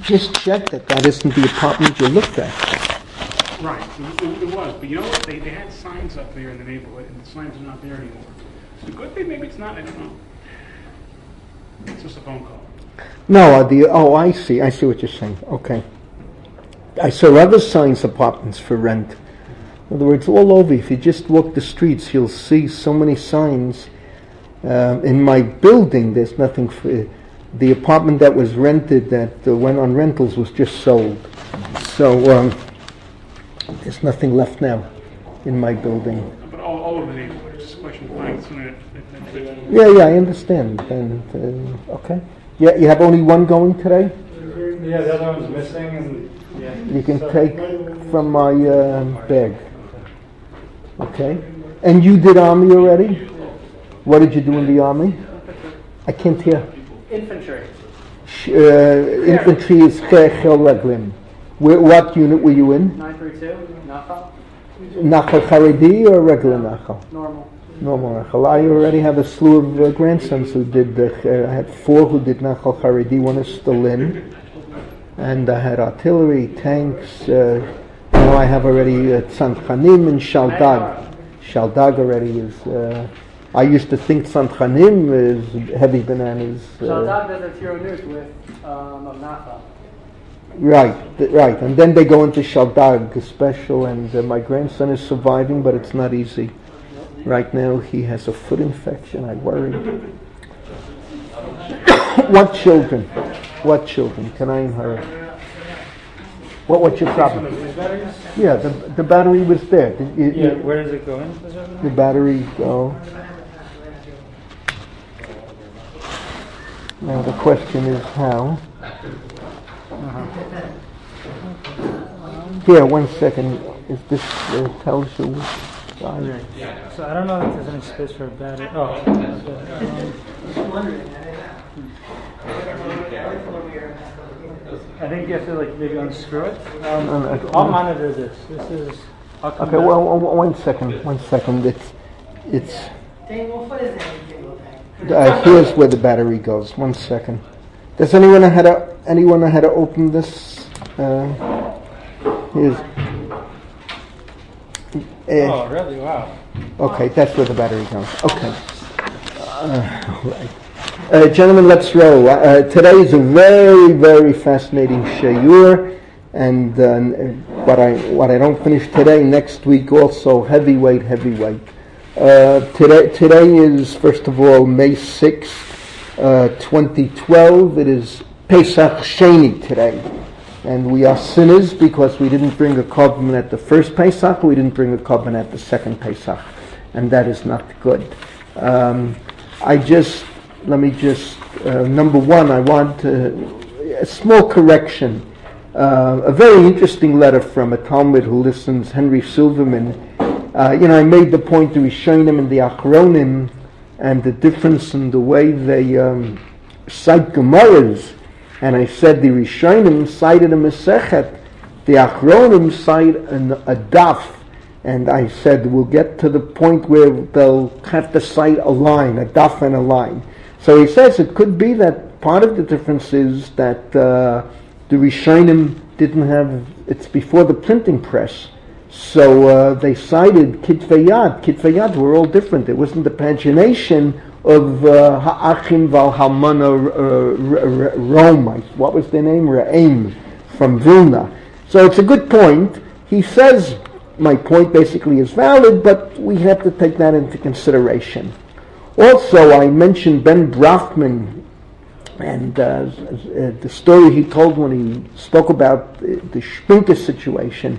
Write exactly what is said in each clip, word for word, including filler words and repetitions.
just check that that isn't the apartment you looked at. Right, it, it, it was. But you know what? They, they had signs up there in the neighborhood, and the signs are not there anymore. So the good thing, maybe it's not, I don't know. It's just a phone call. No, uh, the oh, I see. I see what you're saying. Okay. I saw other signs, apartments for rent. In other words, all over. If you just walk the streets, you'll see so many signs. Um, in my building, there's nothing for... The apartment that was rented, that uh, went on rentals, was just sold. So um, there's nothing left now in my building. But all, all over the neighborhood, it's just a question of finding something that, that, that, that Yeah, yeah, I understand. And uh, okay. Yeah, you have only one going today? Yeah, the other one's missing. And yeah. You can So- take from my uh, bag. Okay. And you did army already? What did you do in the army? I can't hear. Infantry. Sh- Uh, infantry is Chel Raglim. Where, what unit were you in? nine three two, Nachal. Nachal Haredi or regular Nachal? Normal. Normal Nachal. I already have a slew of uh, grandsons who did, uh, I had four who did Nachal Haredi. One is still in. And I had artillery, tanks. Uh, now I have already uh, Tzanchanim and Shaldag. Shaldag already is... Uh, I used to think Tzanchanim is heavy bananas. Uh, Shaldag does a Tirunut with um, of Nachal. right, th- right. And then they go into Shaldag special, and uh, my grandson is surviving, but it's not easy. Right now he has a foot infection. I worry. What children? What children? Can I hurry? What? What's your problem? These batteries? Yeah, the the battery was there. Did you, Yeah, you- where does it go in? the battery go. Now the question is how. Here, one second. Is this uh, tells you which size? So I don't know if there's any space for a battery. Oh, okay. Um, I think you have to like maybe unscrew it. Um, No, no, I'll no. monitor this. This is. I'll come Okay, back. well, one one second. One second. It's it's. Dang, what foot is it? Uh, here's where the battery goes. One second. Does anyone know how to anyone know how to open this? Uh, here's. Uh, Oh, really? Wow. Okay, that's where the battery goes. Okay. Uh, all right. Uh, gentlemen, let's roll. Uh, today is a very, very fascinating shiur, and uh, what I what I don't finish today, next week also heavyweight, heavyweight. Uh, today, today is first of all May sixth, uh, twenty twelve. It is Pesach Sheni today. And we are sinners because we didn't bring a korban at the first Pesach, we didn't bring a korban at the second Pesach, and that is not good. Um, I just, let me just, uh, number one, I want uh, a small correction. Uh, a very interesting letter from a Talmud who listens, Henry Silverman. Uh, you know, I made the point, the Rishonim and the Achronim, and the difference in the way they um, cite Gemaras. And I said the Rishonim cited a Masechet, the Achronim cite an, a Daf, and I said we'll get to the point where they'll have to cite a line, a Daf and a line. So he says it could be that part of the difference is that uh, the Rishonim didn't have, it's before the printing press, so uh, they cited Kitvei Yad. Kitvei Yad were all different. It wasn't the pagination of uh, Ha'achim Val Halmana uh, Rome, what was their name? Re'im, from Vilna. So it's a good point. He says my point basically is valid, but we have to take that into consideration. Also, I mentioned Ben Brafman and uh, the story he told when he spoke about the Spinker situation.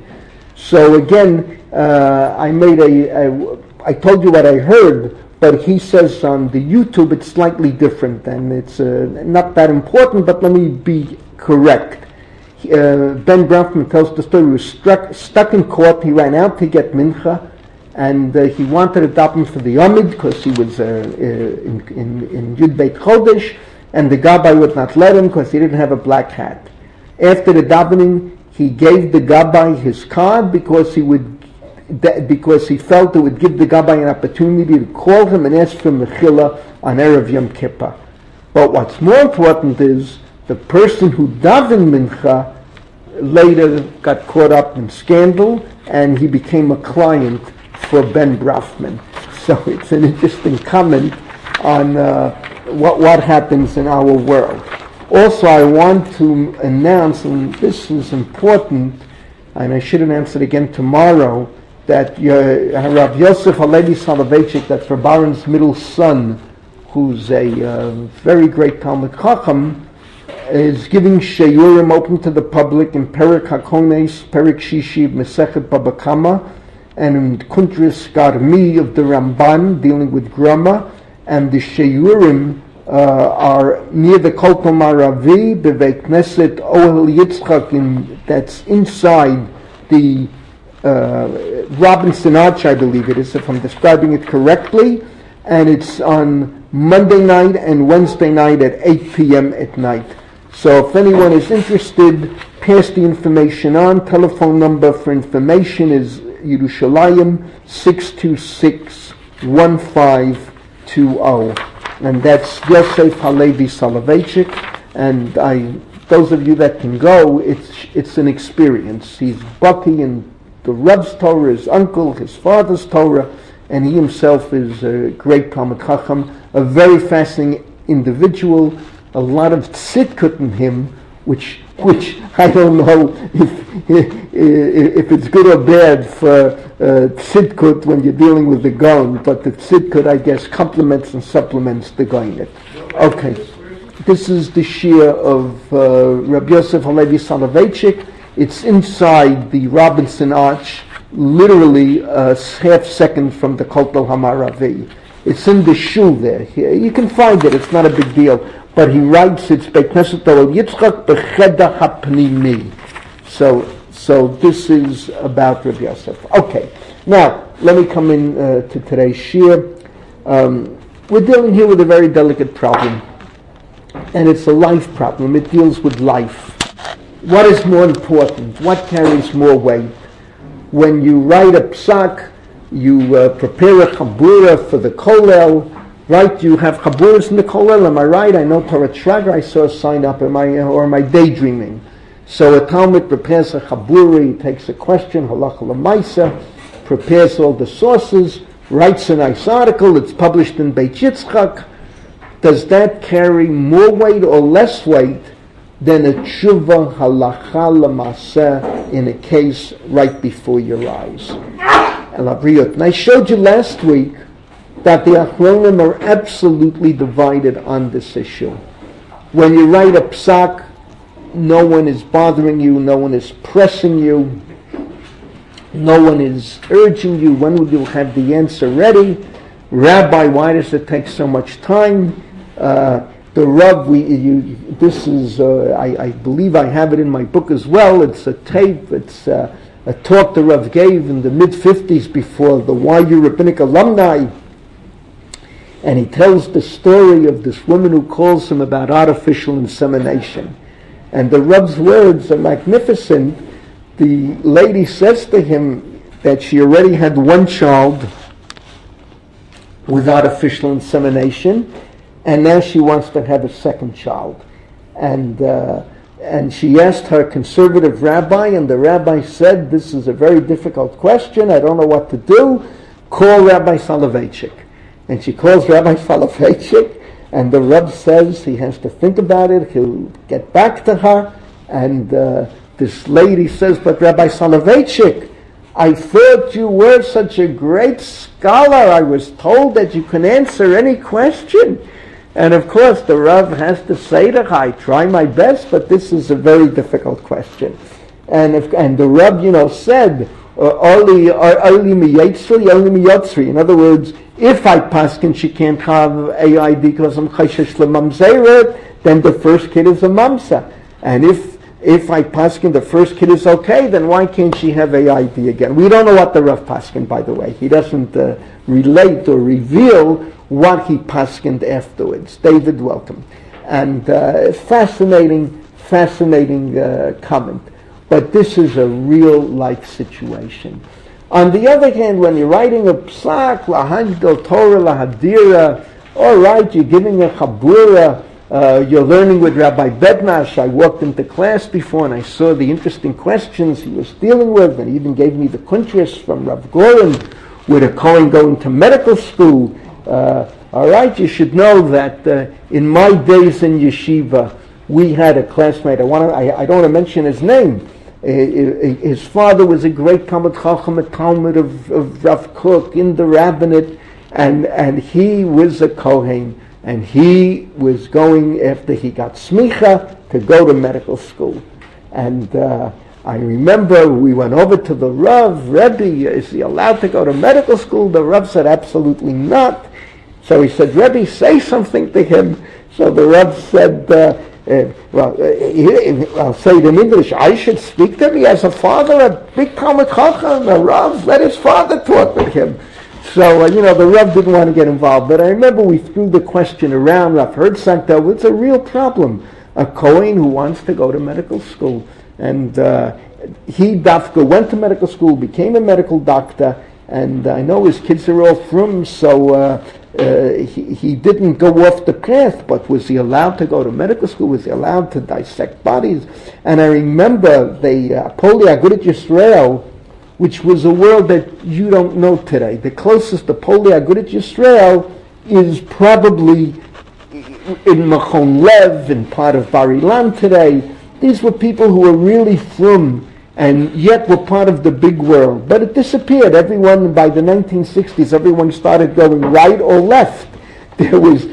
So again, uh, I made a, a, I told you what I heard, but he says on the YouTube it's slightly different, and it's uh, not that important, but let me be correct. Uh, Ben Brafman tells the story. He was struck, stuck in court. He ran out to get mincha, and uh, he wanted to daven for the Yomid because he was uh, uh, in, in, in Yud Beit Chodesh, and the Gabbai would not let him because he didn't have a black hat. After the davening, he gave the Gabbai his card because he would That because he felt it would give the Gabbai an opportunity to call him and ask for Mechila on Erev Yom Kippur. But what's more important is the person who davened mincha later got caught up in scandal, and he became a client for Ben Brafman. So it's an interesting comment on uh, what what happens in our world. Also, I want to announce, and this is important, and I should announce it again tomorrow, that uh, Rav Yosef Halevi Soloveitchik, that's Rav Baron's middle son, who's a uh, very great Talmud Chacham, is giving Sheyurim open to the public in Perek HaKones, Perek Shishi, Mesechet Baba Kama, and in Kuntris Garmi of the Ramban, dealing with Grama, and the Sheyurim uh, are near the Kol Maravi, Bevei Knesset Ohel Yitzchak, in, that's inside the uh, Robinson Arch, I believe it is, if I'm describing it correctly, and it's on Monday night and Wednesday night at eight p.m. at night. So if anyone is interested, pass the information on. Telephone number for information is Yerushalayim six two six, one five two zero. And that's Yosef Halevi Soloveitchik. And I, those of you that can go, it's it's an experience. He's Bucky in the Reb's Torah, his uncle, his father's Torah, and he himself is a great Talmud Chacham, a very fascinating individual, a lot of tzidkut in him, which which I don't know if if it's good or bad for uh, tzidkut when you're dealing with the Gaon, but the tzidkut, I guess, complements and supplements the Gaonet. Okay, this is the shir of uh, Rabbi Yosef Halevi Soloveitchik. It's inside the Robinson Arch, literally a half second from the Kotel Hamaravi. It's in the shul there. You can find it. It's not a big deal. But he writes, it's Beit Knesset Ohel Yitzchak B'cheda HaPnimi. So, so this is about Rabbi Yosef. Okay, now let me come in uh, to today's shir. Um, we're dealing here with a very delicate problem, and it's a life problem. It deals with life. What is more important? What carries more weight? When you write a psak, you uh, prepare a chabura for the kollel, right? You have chaburas in the kollel, am I right? I know Torah Trager, I saw a sign up, am I, or am I daydreaming? So a Talmud prepares a chabura, he takes a question, halacha l'maisa, prepares all the sources, writes a nice article, it's published in Beit Yitzchak. Does that carry more weight or less weight than a tshuva halacha l'maseh in a case right before your eyes? And I showed you last week that the Achronim are absolutely divided on this issue. When you write a psak, no one is bothering you, no one is pressing you, no one is urging you, when will you have the answer ready? Rabbi, why does it take so much time? Uh, the Rav, we, you, this is, uh, I, I believe I have it in my book as well, it's a tape, it's uh, a talk the Rav gave in the mid-fifties before the Y U Rabbinic alumni, and he tells the story of this woman who calls him about artificial insemination. And the Rav's words are magnificent. The lady says to him that she already had one child with artificial insemination, and now she wants to have a second child. And uh, and she asked her conservative rabbi, and the rabbi said, this is a very difficult question, I don't know what to do, call Rabbi Soloveitchik. And she calls Rabbi Soloveitchik, and the Rav says he has to think about it, he'll get back to her, and uh, this lady says, but Rabbi Soloveitchik, I thought you were such a great scholar, I was told that you can answer any question. And of course the Rav has to say to her, I try my best, but this is a very difficult question. And if, and the Rav, you know, said, Oli miyatzri, Oli miyatzri. In other words, if I paskin she can't have A I D because I'm chayshish lemamzeret, then the first kid is a mamsa. And if if I paskin the first kid is okay, then why can't she have A I D again? We don't know what the Rav paskin, by the way. He doesn't uh, relate or reveal what he paskined afterwards. David, welcome. And uh, fascinating, fascinating uh, comment. But this is a real life situation. On the other hand, when you're writing a psak, lahagdol Torah lahadira, all right, you're giving a chabura, uh, you're learning with Rabbi Bednash. I walked into class before and I saw the interesting questions he was dealing with, and he even gave me the kuntras from Rav Goren with a Kohen going to medical school. Uh, all right, you should know that uh, in my days in yeshiva, we had a classmate. I want to. I, I don't want to mention his name. Uh, his father was a great Talmud Chacham, a Talmud of, of Rav Kook in the rabbinate, and and he was a Kohen, and he was going after he got smicha to go to medical school, and. Uh, I remember we went over to the Rav, Rebbe, is he allowed to go to medical school? The Rav said absolutely not. So he said, Rebbe, say something to him. So the Rav said, uh, uh, well, uh, I'll say it in English, I should speak to him. He has a father, a big Talmud Chacham, a Rav, let his father talk with him. So, uh, you know, the Rav didn't want to get involved. But I remember we threw the question around, Rav Herzog, it's a real problem. A Kohen who wants to go to medical school. And uh, he, Dafka, went to medical school, became a medical doctor, and I know his kids are all from, so uh, uh, he, he didn't go off the path, but was he allowed to go to medical school? Was he allowed to dissect bodies? And I remember the uh, Poli Agudat Yisrael, which was a world that you don't know today. The closest to Poli Agudat Yisrael is probably in Machon Lev, in part of Bar Ilan today. These were people who were really from, and yet were part of the big world. But it disappeared. Everyone, by the nineteen sixties, everyone started going right or left. There was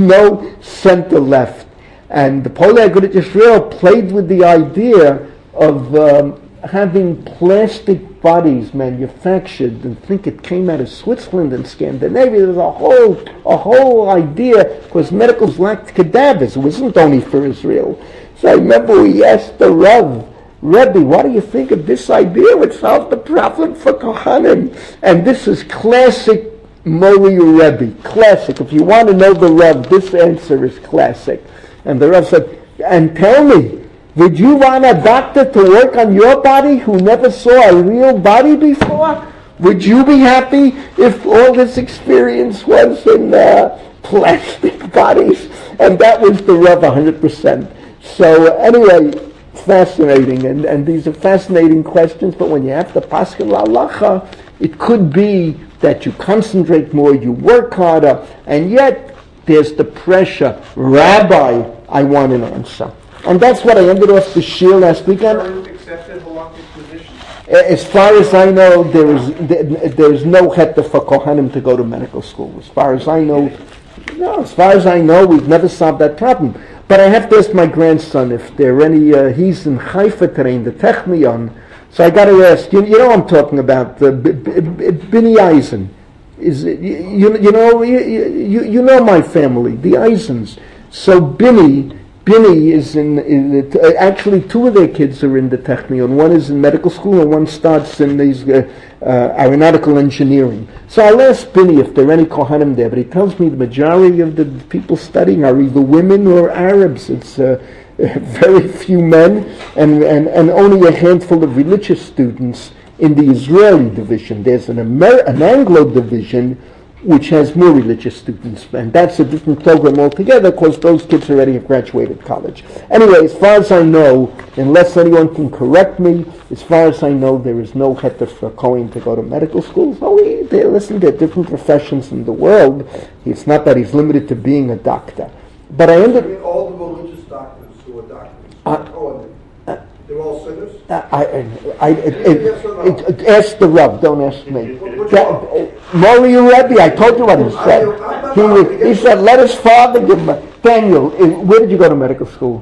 no center left. And the Poli Agudat Yisrael played with the idea of um, having plastic bodies manufactured, and think it came out of Switzerland and Scandinavia. There was a whole, a whole idea, because medicals lacked cadavers. It wasn't only for Israel. So I remember we asked the Rav, Rebbe, what do you think of this idea? It would solve the problem for Kohanim. And this is classic Mori Rebbe, classic. If you want to know the Rav, this answer is classic. And the Rav said, and tell me, would you want a doctor to work on your body who never saw a real body before? Would you be happy if all this experience was in uh, plastic bodies? And that was the Rav one hundred percent. So anyway, fascinating, and, and these are fascinating questions, but when you have to paskin la'alacha, it could be that you concentrate more, you work harder, and yet there's the pressure, Rabbi, I want an answer. And that's what I ended off the shir last weekend. Accepted halakhic position? As far as I know, there is there is no heter for Kohanim to go to medical school. As far as I know, no, as far as I know, we've never solved that problem. But I have to ask my grandson if there are any, uh, he's in Haifa today, in the Technion. So I got to ask, you, you know I'm talking about, uh, B- B- B- Binny Eisen. Is it, you, you know, you, you, you know my family, the Eisens. So Binny, Binny is in, in the, uh, actually two of their kids are in the Technion. One is in medical school and one starts in these uh, uh, aeronautical engineering. So I'll ask Binny if there are any Kohanim there, but he tells me the majority of the people studying are either women or Arabs. It's uh, very few men and, and, and only a handful of religious students in the Israeli division. There's an, Amer- an Anglo division which has more religious students, and that's a different program altogether because those kids already have graduated college. Anyway, as far as I know, unless anyone can correct me, as far as I know, there is no heter for Kohen to go to medical school. So we, they, listen, there are different professions in the world. It's not that he's limited to being a doctor. But I ended... I mean, all the religious doctors who are doctors, Uh, Kohanim, they're all sinners? I, I, I, it, it, it, ask the Rav, don't ask me. Which That, one? uh, Mori Rebbe, I told you what he said. He, was- he said, let his father give him a... Daniel, uh, where did you go to medical school?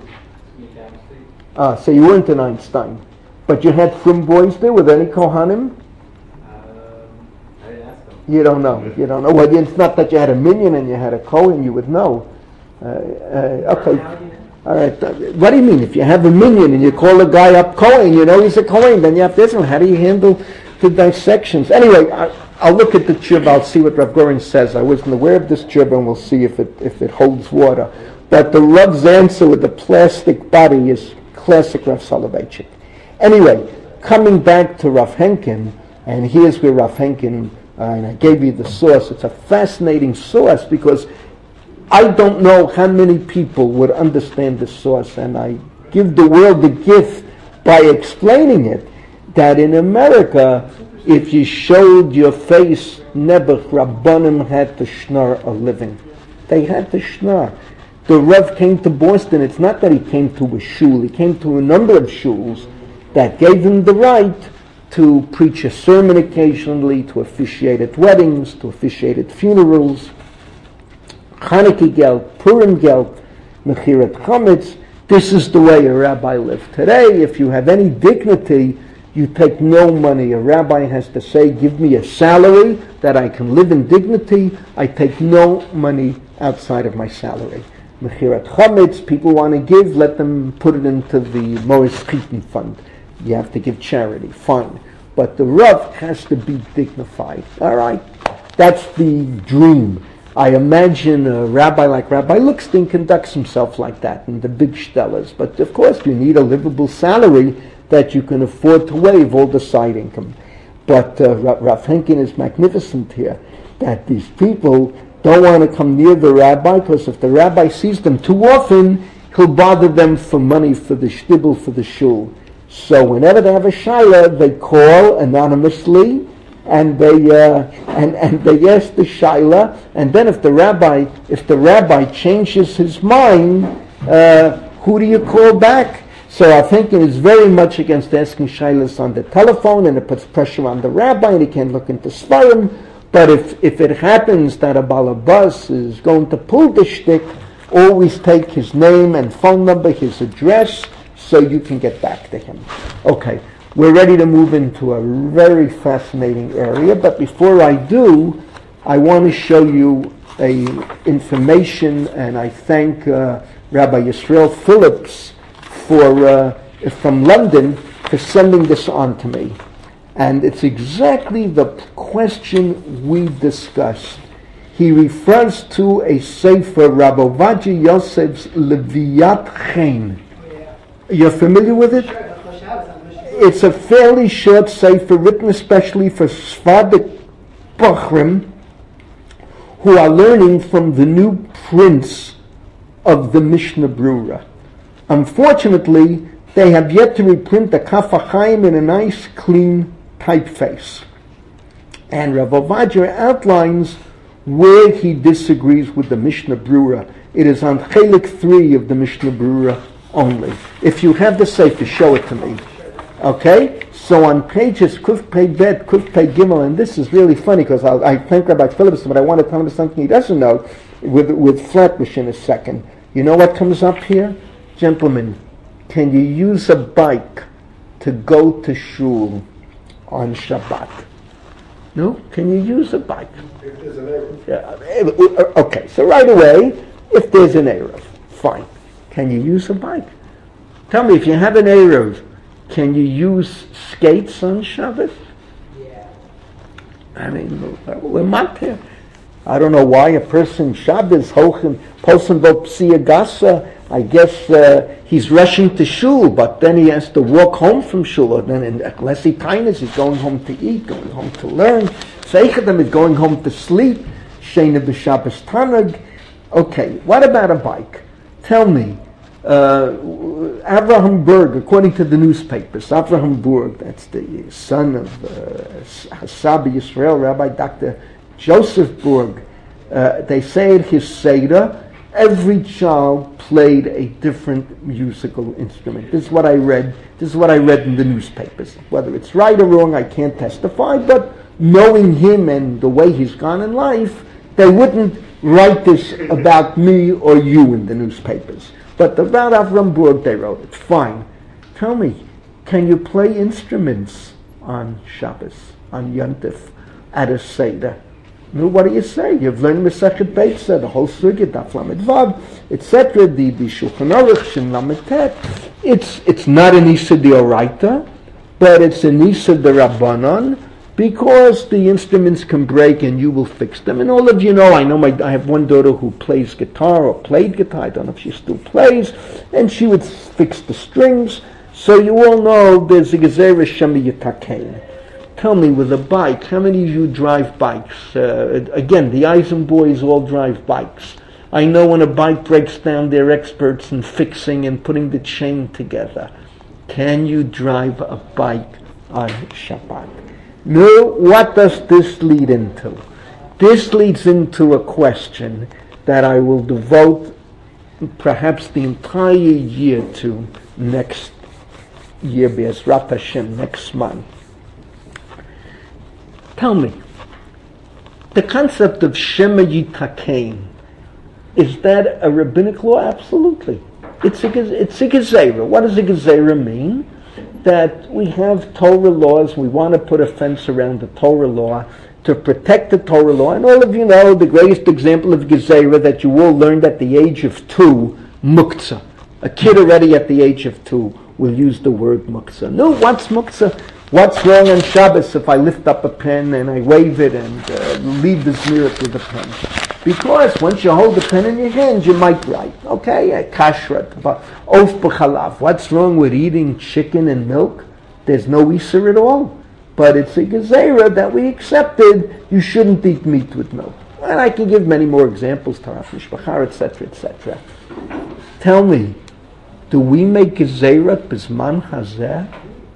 Ah, so you weren't in Einstein. But you had frum boys there? Were there any Kohanim? You don't know. You don't know. Well, it's not that you had a minion and you had a Kohen, you would know. Uh, uh, okay. All right. What do you mean? If you have a minion and you call a guy up Kohen, you know he's a Kohen, then you have to ask him, how do you handle the dissections? Anyway, I, I'll look at the chub, I'll see what Rav Goren says. I wasn't aware of this chub, and we'll see if it if it holds water. But the Rav's answer with the plastic body is classic Rav Soloveitchik. Anyway, coming back to Rav Henkin, and here's where Rav Henkin, uh, and I gave you the source. It's a fascinating source because I don't know how many people would understand the source, and I give the world the gift by explaining it, that in America, if you showed your face, Nebuch Rabbanim had to schnar a living. They had to schnar. The Rev came to Boston. It's not that he came to a shul. He came to a number of shuls that gave him the right to preach a sermon occasionally, to officiate at weddings, to officiate at funerals, Chanukah geld, Purim geld, Mechirat Chametz. This is the way a rabbi lived. Today, if you have any dignity, you take no money. A rabbi has to say, give me a salary that I can live in dignity. I take no money outside of my salary. Mechirat Chametz, people want to give, let them put it into the Morris Chitin fund. You have to give charity, fine. But the Rav has to be dignified. All right? That's the dream. I imagine a rabbi like Rabbi Lookstein conducts himself like that in the big shtellas. But of course, you need a livable salary that you can afford to waive all the side income. But uh, Rav Henkin is magnificent here, that these people don't want to come near the rabbi, because if the rabbi sees them too often, he'll bother them for money for the shtibel, for the shul. So whenever they have a shaila, they call anonymously, and they uh, and and they ask the shaila, and then if the rabbi if the rabbi changes his mind, uh, who do you call back? So I think it is very much against asking shailas on the telephone, and it puts pressure on the rabbi, and he can't look into svarim. But if if it happens that a balabas is going to pull the shtick, always take his name and phone number, his address, so you can get back to him. Okay, we're ready to move into a very fascinating area, but before I do, I want to show you a information, and I thank uh, Rabbi Yisrael Phillips for uh, from London for sending this on to me. And it's exactly the question we discussed. He refers to a sefer, Rabbi Ovadia Yosef's Leviyat Chen. You're familiar with it? It's a fairly short sefer written especially for Sephardic Bachrim who are learning from the new prince of the Mishnah Brura. Unfortunately, they have yet to reprint the Kaf HaChaim in a nice, clean typeface. And Rav Ovadia outlines where he disagrees with the Mishnah Brura. It is on Chelik three of the Mishnah Brura only. If you have the sefer, show it to me. Okay? So on pages Kuf Pei Bet, Kuf Pei Gimel, and this is really funny because I thank Rabbi Phillips, but I want to tell him something he doesn't know with, with Flatbush in a second. You know what comes up here? Gentlemen, can you use a bike to go to shul on Shabbat? No? Can you use a bike? If there's an error. Yeah. Okay, so right away, if there's an Erev, fine. Can you use a bike? Tell me, if you have an Erev, can you use skates on Shabbat? Yeah. I mean, we're not there. I don't know why a person Shabbos hochen posen bo psia gasa. I guess uh, he's rushing to shul, but then he has to walk home from shul. Or then, unless he tainas, he's going home to eat, going home to learn. Seichadam is going home to sleep. Sheina b'Shabbos tanag. Okay, what about a bike? Tell me, uh, Avraham Berg, according to the newspapers, Avraham Berg, that's the son of uh, Hasabi Yisrael, Rabbi Doctor Joseph Berg, uh, they say at his Seder, every child played a different musical instrument. This is what I read. This is what I read in the newspapers. Whether it's right or wrong, I can't testify, but knowing him and the way he's gone in life, they wouldn't write this about me or you in the newspapers. But about Avram Berg, they wrote it. Fine. Tell me, can you play instruments on Shabbos, on Yontif, at a Seder? No, what do you say? You've learned Masechet Beitza, the whole sugya, Daf Lamed Vav, et cetera. The the Shulchan Aruch, Shin Lamed Tet. It's it's not an Isa D'Oraita, but it's an Isa D'Rabbanan, because the instruments can break and you will fix them. And all of you know, I know my I have one daughter who plays guitar or played guitar. I don't know if she still plays, and she would fix the strings. So you all know there's a Gezerah Shema Yitakein. Tell me, with a bike, how many of you drive bikes? Uh, again, the Eisen boys all drive bikes. I know when a bike breaks down, they're experts in fixing and putting the chain together. Can you drive a bike on Shabbat? No, what does this lead into? This leads into a question that I will devote perhaps the entire year to next year, Be'ezrat Hashem, next month. Tell me, the concept of Shema Yitakein, is that a rabbinic law? Absolutely. It's a, it's a gezerah. What does a gezerah mean? That we have Torah laws, we want to put a fence around the Torah law to protect the Torah law. And all of you know the greatest example of gezerah that you all learned at the age of two, muktzah. A kid already at the age of two will use the word muktzah. No, what's muktzah? What's wrong on Shabbos if I lift up a pen and I wave it and uh, leave the zmirit with a pen? Because once you hold the pen in your hand, you might write. Okay, a kashrut, but oaf b'chalav. What's wrong with eating chicken and milk? There's no isur at all. But it's a gezerah that we accepted. You shouldn't eat meat with milk. And I can give many more examples, taraf mishpachar, et cetera, et cetera. Tell me, do we make gezerah b'zman hazeh?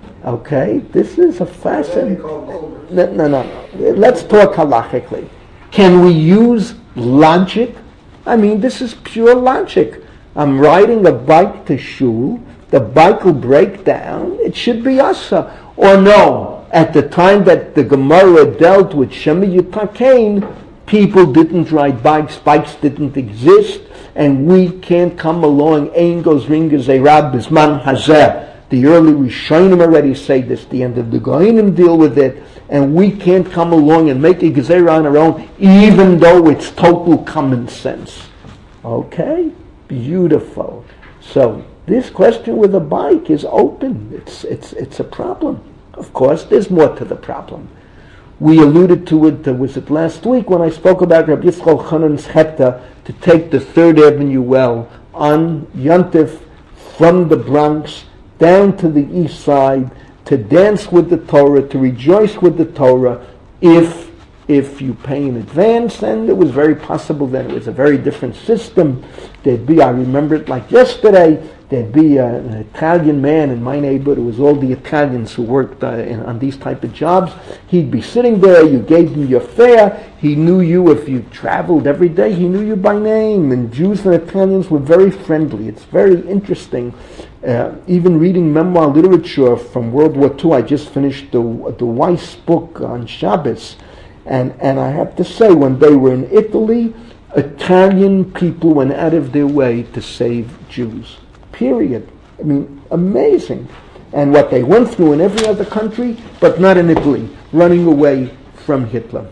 Okay, this is a fascinating. No, no, no. Let's talk halachically. Can we use logic? I mean, this is pure logic. I'm riding a bike to shul. The bike will break down. It should be asa. Or no, at the time that the Gemara dealt with Shema Yitakein, people didn't ride bikes. Bikes didn't exist. And we can't come along. Ein goes ringas erab bisman hazeh. The early Rishonim already say this. The end of the Goinim deal with it. And we can't come along and make a gezerah on our own, even though it's total common sense. Okay? Beautiful. So, this question with a bike is open. It's it's it's a problem. Of course, there's more to the problem. We alluded to it, uh, was it last week, when I spoke about Rabbi Yitzchak Hanan's cheta to take the Third Avenue well on Yontif from the Bronx down to the east side, to dance with the Torah, to rejoice with the Torah, if if you pay in advance. And it was very possible that it was a very different system. There'd be, I remember it like yesterday, there'd be a, an Italian man in my neighborhood. It was all the Italians who worked uh, in, on these type of jobs. He'd be sitting there, you gave him your fare, he knew you if you traveled every day, he knew you by name. And Jews and Italians were very friendly. It's very interesting. Uh, even reading memoir literature from World War Two, I just finished the the Weiss book on Shabbos, and, and I have to say, when they were in Italy, Italian people went out of their way to save Jews. Period. I mean, amazing. And what they went through in every other country, but not in Italy, running away from Hitler.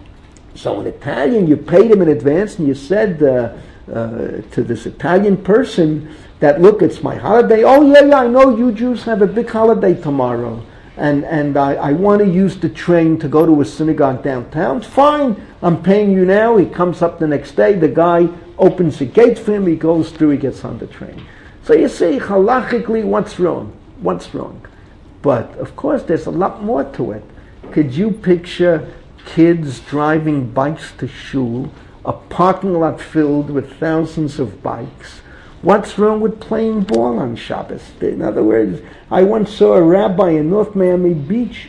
So in Italian, you paid him in advance, and you said uh, uh, to this Italian person that, look, it's my holiday. Oh, yeah, yeah, I know you Jews have a big holiday tomorrow. And and I, I want to use the train to go to a synagogue downtown. Fine, I'm paying you now. He comes up the next day. The guy opens the gate for him. He goes through. He gets on the train. So you see, halachically, what's wrong? What's wrong? But, of course, there's a lot more to it. Could you picture kids driving bikes to shul, a parking lot filled with thousands of bikes? What's wrong with playing ball on Shabbos? In other words, I once saw a rabbi in North Miami Beach,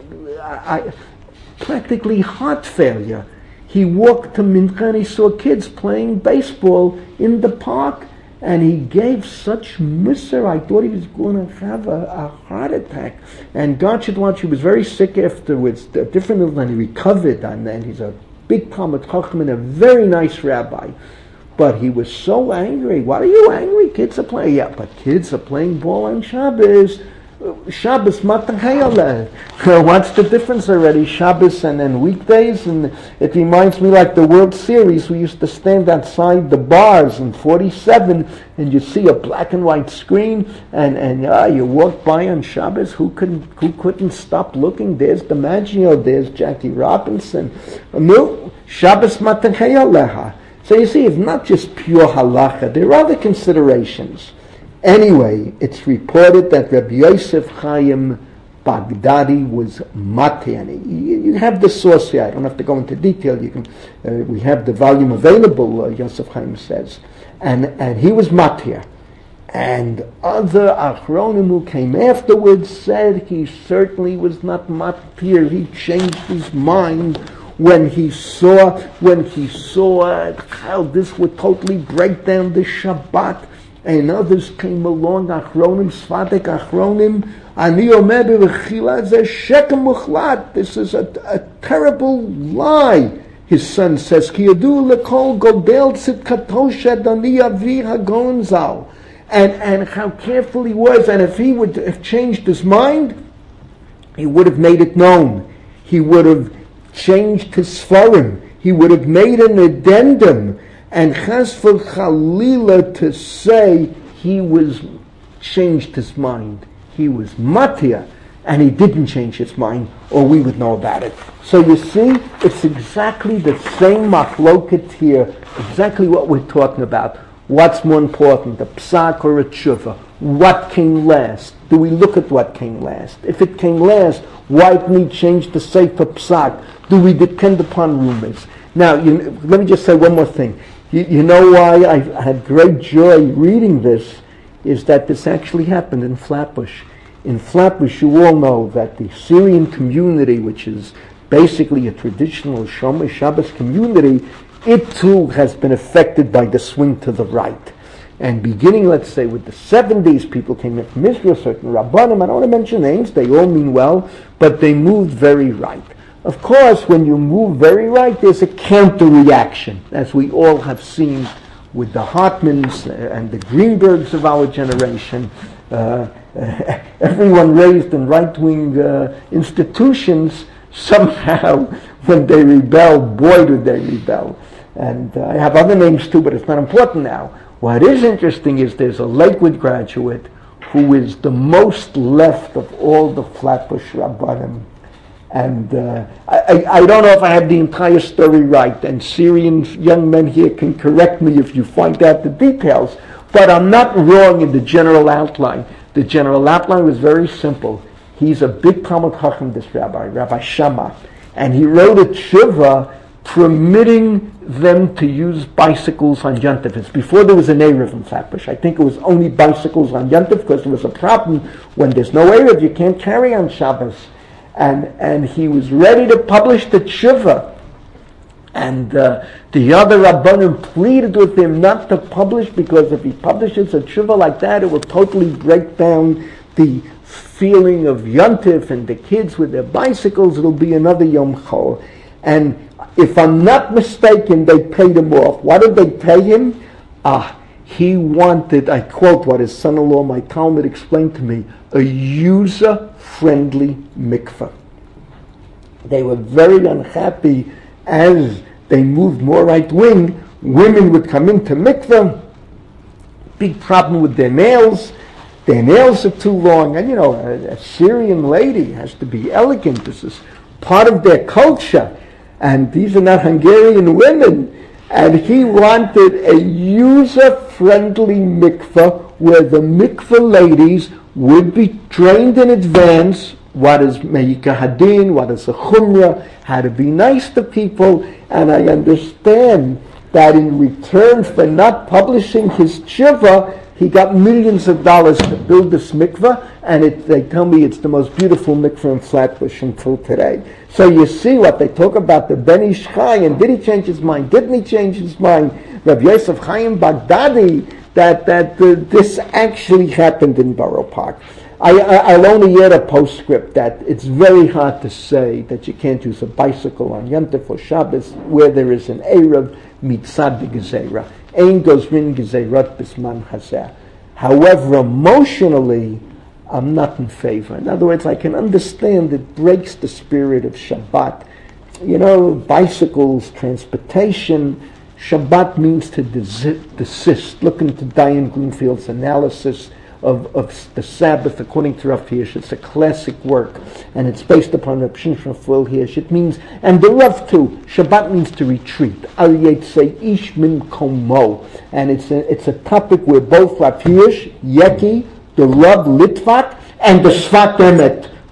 I, I, practically heart failure. He walked to Mincha and he saw kids playing baseball in the park, and he gave such miser. I thought he was going to have a, a heart attack. And God should watch, he was very sick afterwards, different than he recovered, and then he's a big Talmid Chacham and a very nice rabbi. But he was so angry. What are you angry? Kids are playing. Yeah, but kids are playing ball on Shabbos. Shabbos matachayaleh. What's the difference already? Shabbos and then weekdays? And it reminds me like the World Series. We used to stand outside the bars in forty-seven, and you see a black and white screen, and and uh, you walk by on Shabbos. Who couldn't who couldn't stop looking? There's DiMaggio. There's Jackie Robinson. No, Shabbos matachayaleh. So you see, it's not just pure halacha. There are other considerations. Anyway, it's reported that Rabbi Yosef Chaim Baghdadi was mati. And you, you have the source here. I don't have to go into detail. You can. Uh, we have the volume available. Uh, Yosef Chaim says, and and he was matir. And other Achronim who came afterwards said he certainly was not matir. He changed his mind when he saw when he saw how this would totally break down the Shabbat. And others came along, Achronim, Sfadik Achronim, Ani Omer B'Chila Zeh Shekem Muchlat. This is a, a terrible lie. His son says, Ki Yadu Lekol Godel Tzidkato Shadani Avi Hagon Zal. And, and how careful he was, and if he would have changed his mind, he would have made it known. He would have changed his Sfarim. He would have made an addendum. And Chas for Chalila to say he was changed his mind. He was matir, and he didn't change his mind, or we would know about it. So you see, it's exactly the same machloket here, exactly what we're talking about. What's more important, a psak or a tshuva? What came last? Do we look at what came last? If it came last, why didn't he change the sefer psak? Do we depend upon rumors? Now, you, let me just say one more thing. You, you know why I had great joy reading this, is that this actually happened in Flatbush. In Flatbush, you all know that the Syrian community, which is basically a traditional Shomer Shabbos community, it too has been affected by the swing to the right. And beginning, let's say, with the seventies, people came in from Israel, certain Rabbanim, I don't want to mention names, they all mean well, but they moved very right. Of course, when you move very right, there's a counter-reaction, as we all have seen with the Hartmans and the Greenbergs of our generation. Uh, everyone raised in right-wing uh, institutions, somehow, when they rebel, boy, did they rebel. And uh, I have other names too, but it's not important now. What is interesting is there's a Lakewood graduate who is the most left of all the Flatbush Rabbanim. And uh, I, I don't know if I have the entire story right, and Syrian young men here can correct me if you find out the details, but I'm not wrong in the general outline. The general outline was very simple. He's a big Talmud Chacham, this rabbi, Rabbi Shammah, and he wrote a tshuva permitting them to use bicycles on Yom Tov. It's before there was an Erev in Flatbush. I think it was only bicycles on Yom Tov because there was a problem when there's no Erev, you can't carry on Shabbos. And and he was ready to publish the tshuva. And uh, the other Rabbanim pleaded with him not to publish, because if he publishes a tshuva like that, it will totally break down the feeling of Yom Tov and the kids with their bicycles. It'll be another Yom Chol. And if I'm not mistaken, they paid him off. What did they pay him? Ah, he wanted, I quote what his son-in-law, my Talmud, explained to me, a user-friendly mikveh. They were very unhappy as they moved more right-wing. Women would come into mikveh, big problem with their nails. Their nails are too long. And you know, a, a Syrian lady has to be elegant. This is part of their culture. And these are not Hungarian women. And he wanted a user-friendly mikveh where the mikveh ladies would be trained in advance what is Meika Hadin, what is a Chumrah, how to be nice to people. And I understand that in return for not publishing his tshuva, he got millions of dollars to build this mikveh, and it, they tell me it's the most beautiful mikveh in Flatbush until today. So you see what they talk about, the Ben Ish Chai, and did he change his mind? Didn't he change his mind? Rabbi Yosef Chaim Baghdadi, that, that uh, this actually happened in Borough Park. I, I, I'll only add a postscript that it's very hard to say that you can't use a bicycle on Yom Tov or Shabbos where there is an Erev mitzad gezerah. Ein gozrin gezerot bisman hazeh. However, emotionally, I'm not in favor. In other words, I can understand it breaks the spirit of Shabbat. You know, bicycles, transportation. Shabbat means to desi- desist. Look into Diane Greenfield's analysis of, of the Sabbath according to Rav Hirsch. It's a classic work, and it's based upon Rav Shimshon Raphael Hirsch. It means, and the Rav too, Shabbat means to retreat. Al Yetzei Ish Min Komo. And it's a, it's a topic where both Rav Hirsch, Yeki, the Rav Litvak, and the Sfat Emet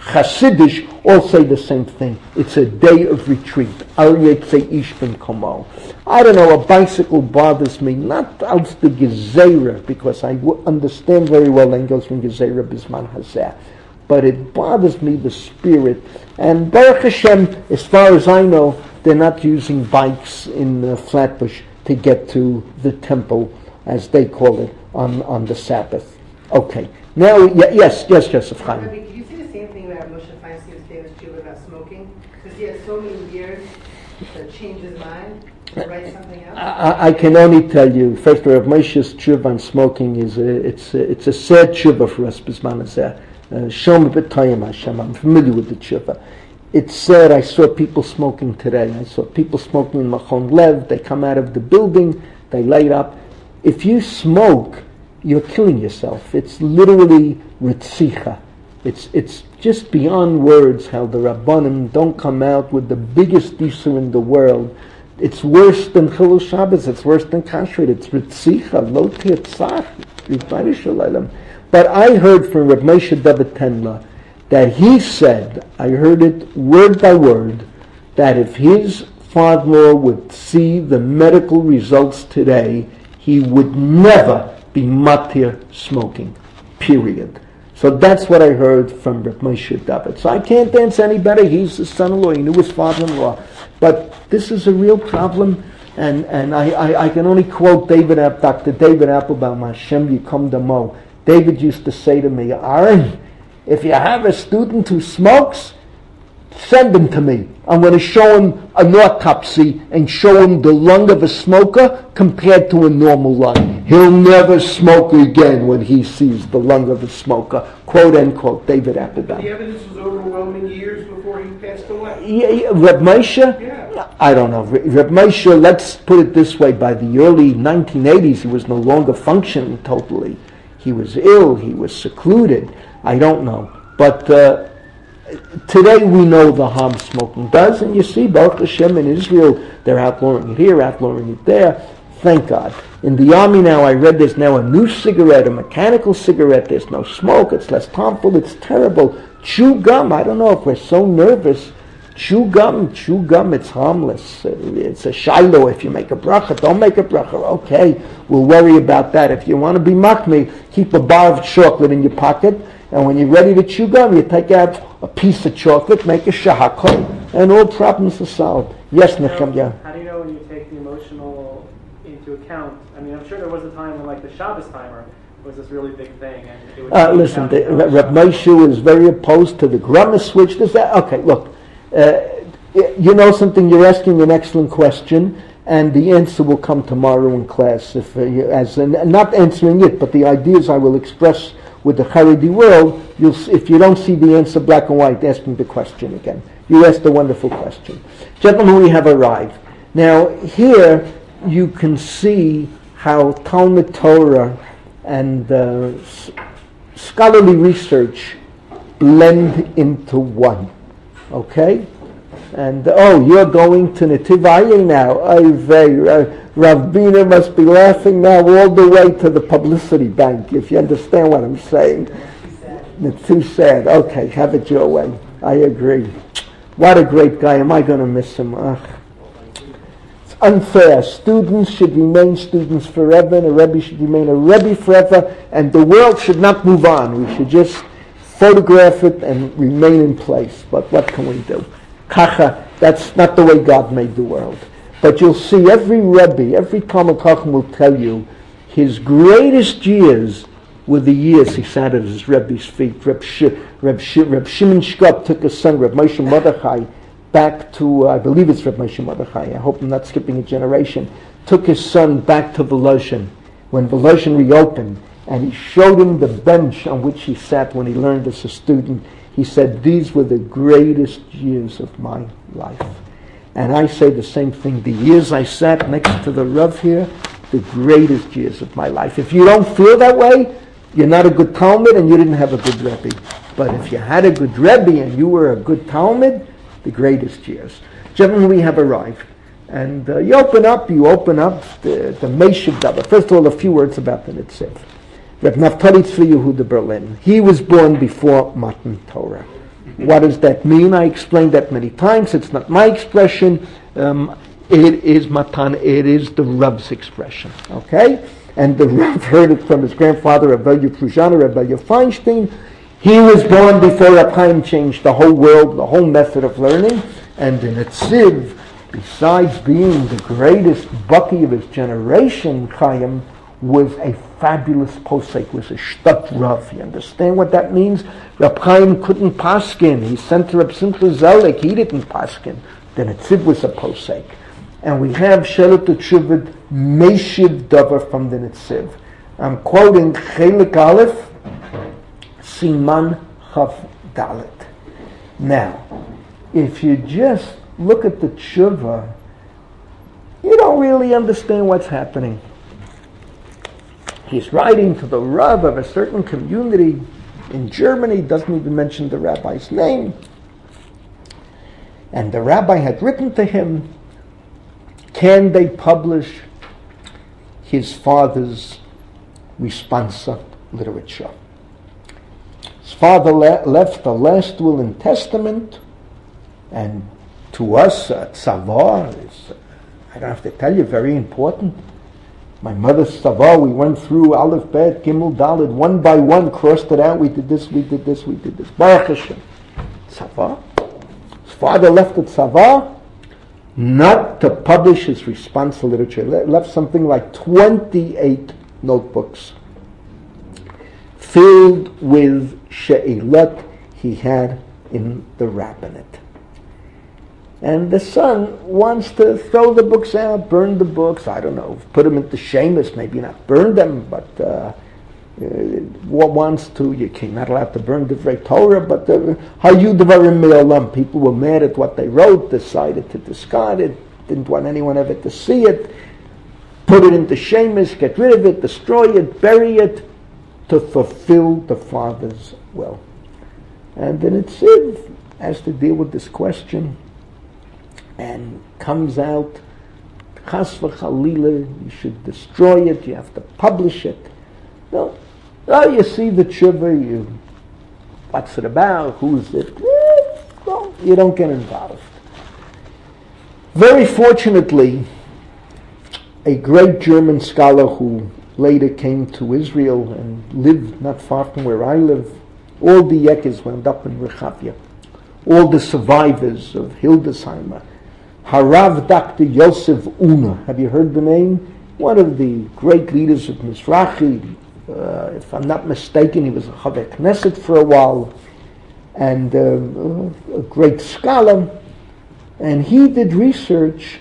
Hasidish all say the same thing. It's a day of retreat. Al yetzei ish ben komo. I don't know, a bicycle bothers me, not als the Gezeira, because I w- understand very well Engels from Gezeira bisman hazeh, but it bothers me, the spirit. And Baruch Hashem, as far as I know, they're not using bikes in uh, Flatbush to get to the temple, as they call it, on, on the Sabbath. Okay. Now, y- yes, yes, Joseph Chaim. Rabbi, could you say the same thing about Moshe Feinstein's famous tshuva about smoking? Because he had so many years to change his mind, to write something else? I, I can only tell you, first of all, Moshe's tshuva on smoking is a, it's a, it's a sad tshuva for us, Bisman Hazeh. Shom b'tayim Hashem, I'm familiar with the tshuva. It's sad, I saw people smoking today. I saw people smoking in Machon Lev. They come out of the building, they light up. If you smoke, you're killing yourself. It's literally ritzicha. It's it's just beyond words how the Rabbanim don't come out with the biggest isur in the world. It's worse than Chilul Shabbos. It's worse than Kashrut. It's ritzicha, lo tirtzach, Ritbani Shalom. But I heard from Reb Moshe David Tenla that he said, I heard it word by word, that if his father-in-law would see the medical results today, he would never be matir smoking, period. So that's what I heard from Reb Moshe David. So I can't answer any better. He's his son-in-law. He knew his father-in-law. But this is a real problem, and, and I, I, I can only quote David, Doctor David Applebaum, Hashem Yikom Damo. David used to say to me, Aaron, if you have a student who smokes, send him to me. I'm going to show him an autopsy and show him the lung of a smoker compared to a normal lung. He'll never smoke again when he sees the lung of a smoker. Quote, end quote, David Applebaum. The evidence was overwhelming years before he passed away. Yeah, yeah, Reb Moshe? Yeah. I don't know. Reb Moshe, let's put it this way, by the early nineteen eighties, he was no longer functioning totally. He was ill, he was secluded. I don't know. But uh, today we know the harm smoking does, and you see, Baruch Hashem in Israel, they're outlawing it here, outlawing it there. Thank God. In the army now, I read there's now a new cigarette, a mechanical cigarette. There's no smoke, it's less harmful, it's terrible. Chew gum, I don't know if we're so nervous. Chew gum, chew gum, it's harmless. It's a shiloh if you make a bracha. Don't make a bracha. Okay, we'll worry about that. If you want to be makmi, keep a bar of chocolate in your pocket, and when you're ready to chew gum, you take out a piece of chocolate, make a shahakol, and all problems are solved. Yes, Nechem, yeah. How do you know when you take the emotional into account? I mean, I'm sure there was a time when, like, the Shabbos timer was this really big thing, and it would Uh, listen, the, Reb Moshe was very opposed to the grammar switch. Does that? Okay, look. Uh, you know something, you're asking an excellent question, and the answer will come tomorrow in class. If uh, you, as in, not answering it, but the ideas I will express with the Haredi world, you'll, if you don't see the answer black and white, ask me the question again. You asked a wonderful question. Gentlemen, we have arrived. Now, here you can see how Talmud Torah and uh, s- scholarly research blend into one. Okay? And, oh, you're going to Netiv Ayin now. Ay vey, uh, Rav Bina must be laughing now all the way to the publicity bank, if you understand what I'm saying. It's too sad. Okay, have it your way. I agree. What a great guy. Am I going to miss him? Ugh. It's unfair. Students should remain students forever, and a Rebbe should remain a Rebbe forever, and the world should not move on. We should just photograph it and remain in place. But what can we do? Kacha, that's not the way God made the world. But you'll see every Rebbe, every Talmud Chacham will tell you his greatest years were the years he sat at his Rebbe's feet. Reb, Sh- Reb, Sh- Reb Shimon Shkop took his son, Reb Moshe Mordechai, back to, uh, I believe it's Reb Moshe Mordechai, I hope I'm not skipping a generation, took his son back to Volozhin when Volozhin reopened, and he showed him the bench on which he sat when he learned as a student. He said, these were the greatest years of my life. And I say the same thing. The years I sat next to the Rav here, the greatest years of my life. If you don't feel that way, you're not a good Talmud and you didn't have a good Rebbe. But if you had a good Rebbe and you were a good Talmud, the greatest years. Gentlemen, we have arrived. And uh, you open up, you open up the, the Meshiv Dava. First of all, a few words about the Nitziv. Reb Naftali Tzvi Yehuda Berlin. He was born before Matan Torah. What does that mean? I explained that many times. It's not my expression. Um, it is Matan. It is the Rav's expression. Okay? And the Rav heard it from his grandfather, Rabbi Pruzhana, Rabbi Feinstein. He was born before Reb Chaim changed the whole world, the whole method of learning. And the Netziv, besides being the greatest Baki of his generation, Chaim, was a fabulous posek, was a shtat Rav. You understand what that means? Reb Chaim couldn't paskin. He sent to Reb Simcha Zelig. He didn't paskin. The Netziv was a posek. And we have Shelet Teshuvah Meshiv Davar from the Netziv. I'm quoting Chelik Aleph, Siman Chav Dalet. Now, if you just look at the tshuva, you don't really understand what's happening. He's writing to the Rav of a certain community in Germany, doesn't even mention the rabbi's name. And the rabbi had written to him, can they publish his father's responsa literature? His father le- left the last will and testament, and to us, uh, Tzavah is, uh, I don't have to tell you, very important. My mother's Tzavah, we went through Aleph, Bet, Gimel, Dalet, one by one, crossed it out, we did this, we did this, we did this. Baruch Hashem. Tzavah. His father left the Tzavah not to publish his response to literature. He left something like twenty-eight notebooks filled with she'ilot he had in the rabbinate. And the son wants to throw the books out, burn the books, I don't know, put them into shameless, maybe not burn them, but uh, uh, wants to, you can't, not allowed to burn Divrei Torah, but Hayu Devarim Me'olam, people were mad at what they wrote, decided to discard it, didn't want anyone ever to see it, put it into shameless, get rid of it, destroy it, bury it, to fulfill the Father's will. And then it Netziv has to deal with this question, and comes out, Chas v'chalila, you should destroy it, you have to publish it. No, oh, you see the tshuva, you, what's it about, who's it? Eh, well, you don't get involved. Very fortunately, a great German scholar who later came to Israel and lived not far from where I live, all the Yekes wound up in Rechavia, all the survivors of Hildesheimer, Harav Doctor Yosef Una. Have you heard the name? One of the great leaders of Mizrahi. Uh, if I'm not mistaken, he was a Chaver Knesset for a while, and uh, a great scholar. And he did research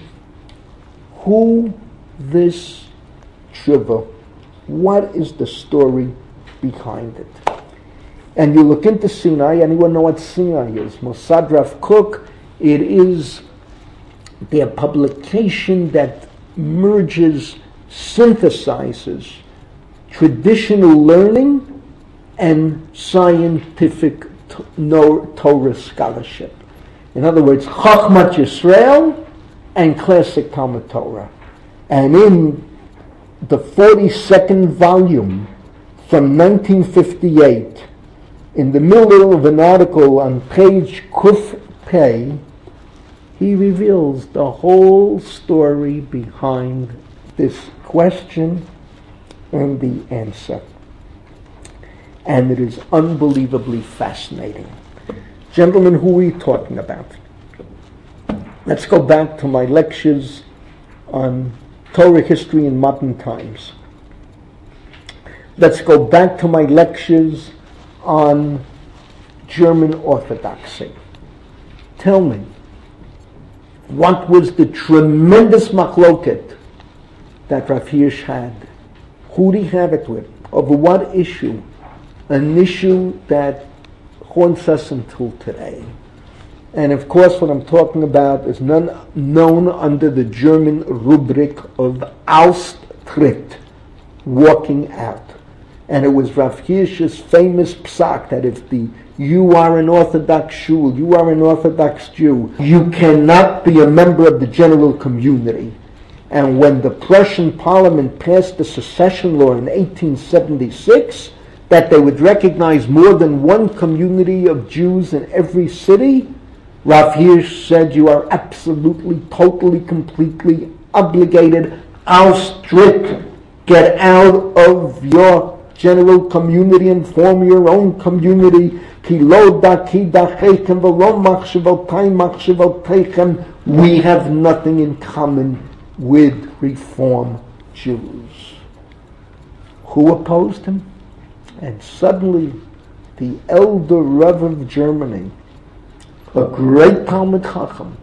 who this tshuva, what is the story behind it. And you look into Sinai, anyone know what Sinai is? Mossad Rav Kook, it is their publication that merges, synthesizes traditional learning and scientific t- no, Torah scholarship. In other words, Chachmat Yisrael and classic Talmud Torah. And in the forty-second volume from nineteen fifty-eight, in the middle of an article on page Kuf Pei, he reveals the whole story behind this question and the answer. And it is unbelievably fascinating. Gentlemen, who are we talking about? Let's go back to my lectures on Torah history in modern times. Let's go back to my lectures on German Orthodoxy. Tell me, what was the tremendous machloket that Rav Hirsch had? Who did he have it with? Over what issue? An issue that haunts us until today. And of course what I'm talking about is none known under the German rubric of Austritt, walking out. And it was Rav Hirsch's famous psak that if the you are an Orthodox shul, you are an Orthodox Jew, you cannot be a member of the general community. And when the Prussian parliament passed the secession law in eighteen seventy-six, that they would recognize more than one community of Jews in every city? Rav Hirsch said, you are absolutely, totally, completely obligated. Ausstritt. Get out of your general community and form your own community. We have nothing in common with Reform Jews. Who opposed him? And suddenly, the elder Rav of Germany, a great Talmud Chacham,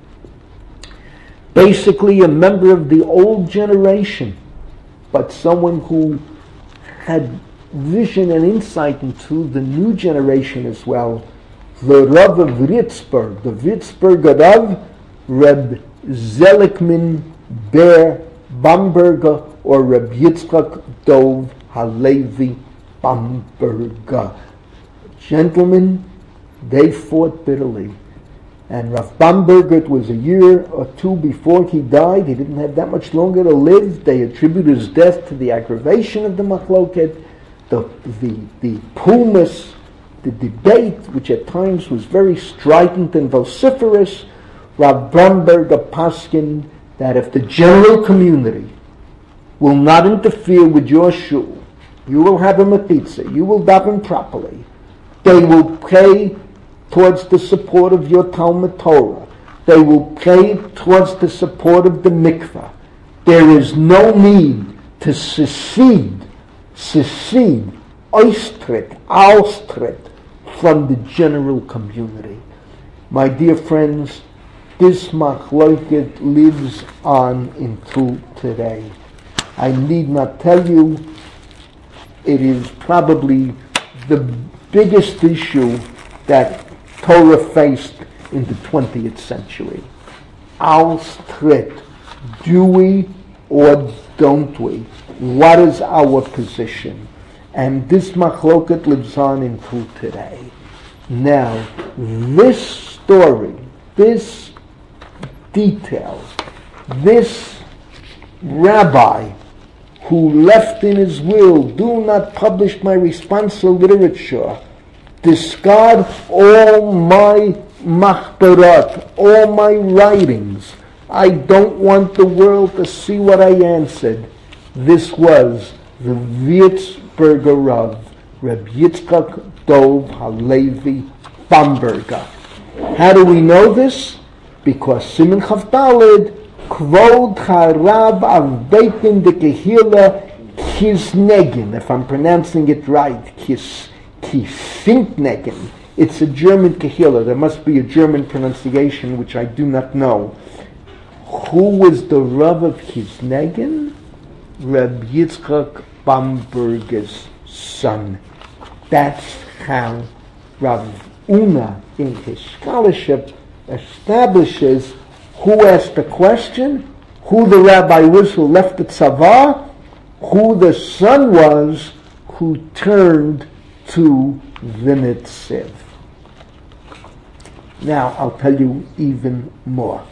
basically a member of the old generation, but someone who had vision and insight into the new generation as well, the Rav of Würzburg, the Würzburger Rav, Reb Zelikmin Ber Bamberger, or Reb Yitzchak Dov Halevi Bamberger. Gentlemen, they fought bitterly. And Rav Bamberger, it was a year or two before he died. He didn't have that much longer to live. They attributed his death to the aggravation of the machloket, the the the pulmus, the debate, which at times was very strident and vociferous. Rav Bamberger paskined that if the general community will not interfere with your shul, you will have a matzitza, you will daven properly, they will pay towards the support of your Talmud Torah. They will pay towards the support of the mikvah. There is no need to secede, secede, austritt, austritt from the general community. My dear friends, this machloket lives on into today. I need not tell you, it is probably the biggest issue that Torah faced in the twentieth century. Austritt. Do we or don't we? What is our position? And this machloket lives on into today. Now, this story, this detail, this rabbi who left in his will, do not publish my responsible literature, discard all my machbarat, all my writings. I don't want the world to see what I answered. This was the Würzburger Rav, Reb Yitzchak Dov Halevi Bamberger. How do we know this? Because Siman Chav Daled, Kvod Harav Avbeitin de Kehila Kisnegin, if I'm pronouncing it right, Kis Kifinknegen. It's a German Kehillah. There must be a German pronunciation which I do not know. Who was the Rav of Kisnegen? Reb Yitzchak Bamberger's son. That's how Rav Una, in his scholarship, establishes who asked the question, who the rabbi was who left the tzavah, who the son was who turned to the Netziv. Now, I'll tell you even more.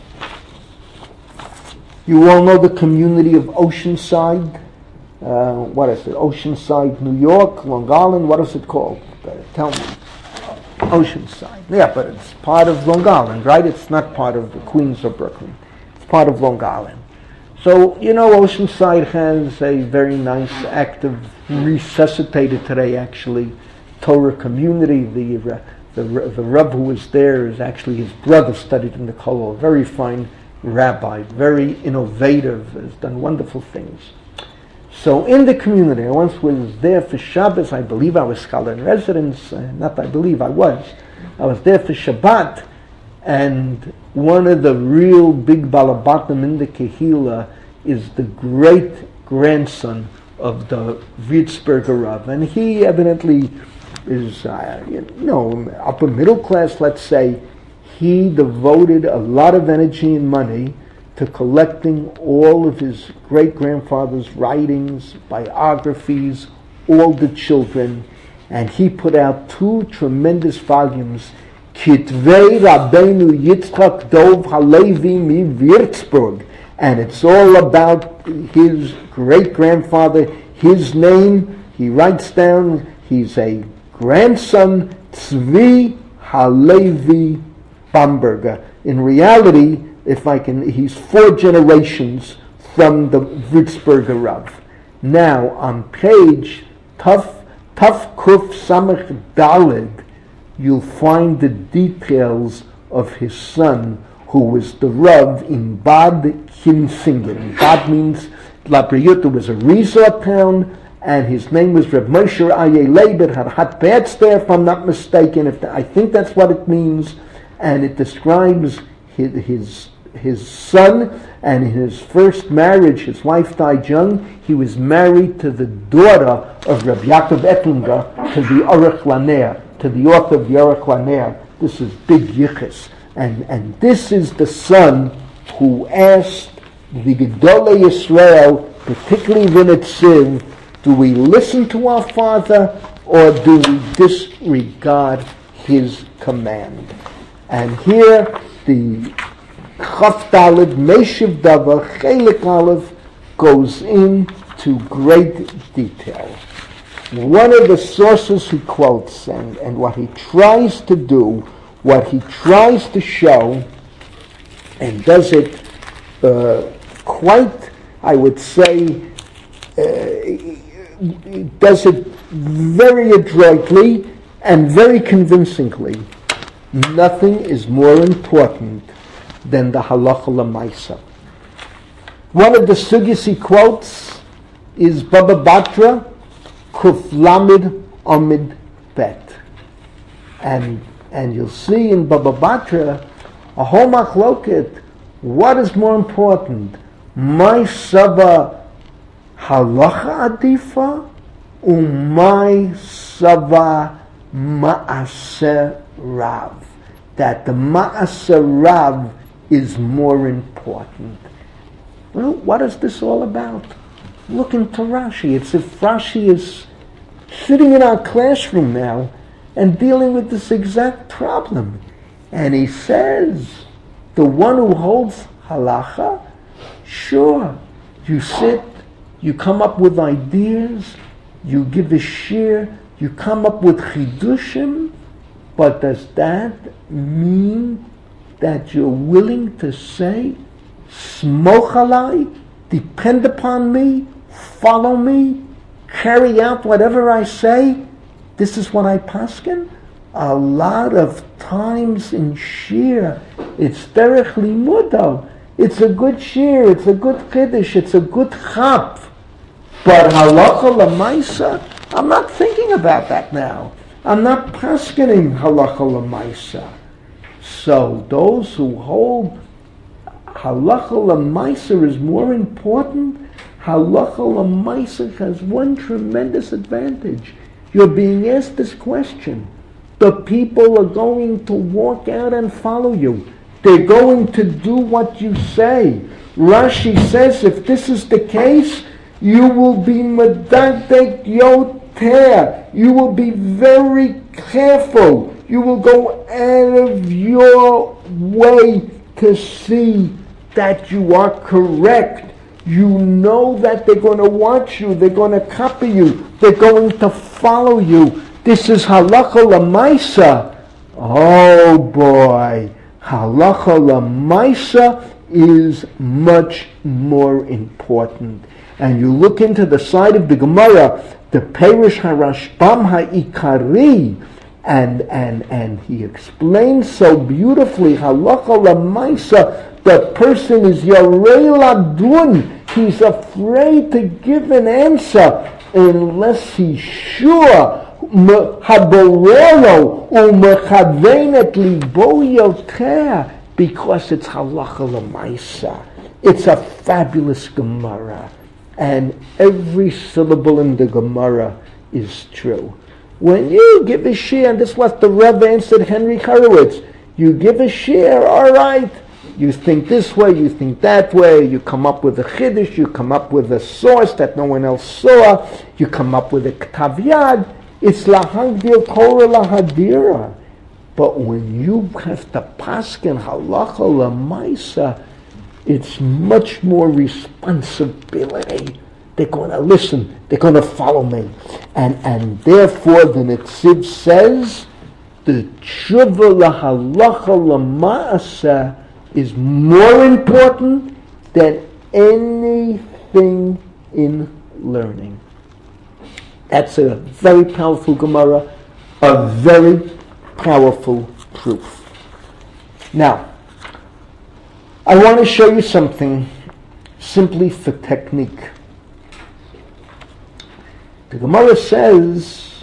You all know the community of Oceanside. Uh, what is it? Oceanside, New York, Long Island. What is it called? Better tell me. Oceanside. Yeah, but it's part of Long Island, right? It's not part of the Queens or Brooklyn. It's part of Long Island. So, you know, Oceanside has a very nice, active, resuscitated today, actually, Torah community. The, uh, the, the Rebbe who was there is actually his brother, studied in the Kollel. Very fine rabbi, very innovative, has done wonderful things. So in the community, I once was there for Shabbos. I believe I was scholar in residence. Uh, not I believe, I was. I was there for Shabbat, and one of the real big balabatim in the Kehillah is the great grandson of the Würzburger Rav, and he evidently is, uh, you know, upper middle class, let's say. He devoted a lot of energy and money to collecting all of his great-grandfather's writings, biographies, all the children, and he put out two tremendous volumes, Kitvei Rabbeinu Yitzchak Dov Halevi mi Würzburg, and it's all about his great-grandfather, his name. He writes down he's a grandson, Tzvi Halevi Bamberger. In reality, if I can, he's four generations from the Würzburger Rav. Now, on page Tuf, Tuf Kuf Samach Daled, you'll find the details of his son, who was the Rav in Bad Kinsingen. Bad means La Briutta was a resort town, and his name was Reb Moshe Aryeh Leiber, had hot beds there, if I'm not mistaken. If the, I think that's what it means, and it describes his, his his son, and in his first marriage, his wife died young. He was married to the daughter of Reb Yaakov Ettlinger, to the Aruch Laner, to the author of the Aruch Laner. This is big yichus. And, and this is the son who asked the Gedolei Yisrael, particularly Vinetziv, do we listen to our father or do we disregard his command? And here the Chaf Daled Meshiv Davar Chelik Aleph goes into great detail. One of the sources he quotes and, and what he tries to do, what he tries to show, and does it uh, quite, I would say, uh, does it very adroitly and very convincingly. Nothing is more important than the halacha l'maisa. One of the sugis he quotes is Baba Batra Kuf Lamed Amid Bet, and and you'll see in Baba Batra a whole machloket. What is more important, my sava halacha adifa, or my sava ma'aser rav? That the ma'aser rav is more important. Well, what is this all about? Look into Rashi. It's if Rashi is sitting in our classroom now and dealing with this exact problem. And he says, the one who holds halacha, sure, you sit, you come up with ideas, you give a shir, you come up with chidushim, but does that mean that you're willing to say, smoch alai, depend upon me, follow me, carry out whatever I say? This is what I paskin? A lot of times in shir, it's derech limudo. It's a good shir, it's a good kiddush, it's a good chap. But halacha l'maisa, I'm not thinking about that now. I'm not paskining halacha l'maisa. So those who hold halacha l'maisa is more important, halacha l'maisa has one tremendous advantage. You're being asked this question. The people are going to walk out and follow you. They're going to do what you say. Rashi says if this is the case, you will be medadek yoter. You will be very careful. You will go out of your way to see that you are correct. You know that they're going to watch you. They're going to copy you. They're going to follow you. This is halacha l'maisa. Oh boy. Halacha l'maisa is much more important. And you look into the side of the Gemara, the Perish HaRashbam HaIkari, and and and he explains so beautifully, halacha l'maisa, the person is yarei ladun, he's afraid to give an answer unless he's sure, haborelo u'mechavenet libo yoter, because it's halacha l'maisa. It's a fabulous Gemara. And every syllable in the Gemara is true. When you give a share, and this is what the Rebbe answered Henry Horowitz, you give a share, all right, you think this way, you think that way, you come up with a chiddush, you come up with a source that no one else saw, you come up with a ktav yad, it's lahagdil Torah lahadira. But when you have to paskin halacha l'maisa, it's much more responsibility They're going to listen. They're going to follow me. And and therefore the Netziv says the tshuva lahalacha lama'aseh is more important than anything in learning. That's a very powerful Gemara, a very powerful proof. Now, I want to show you something simply for technique. The Gemara says,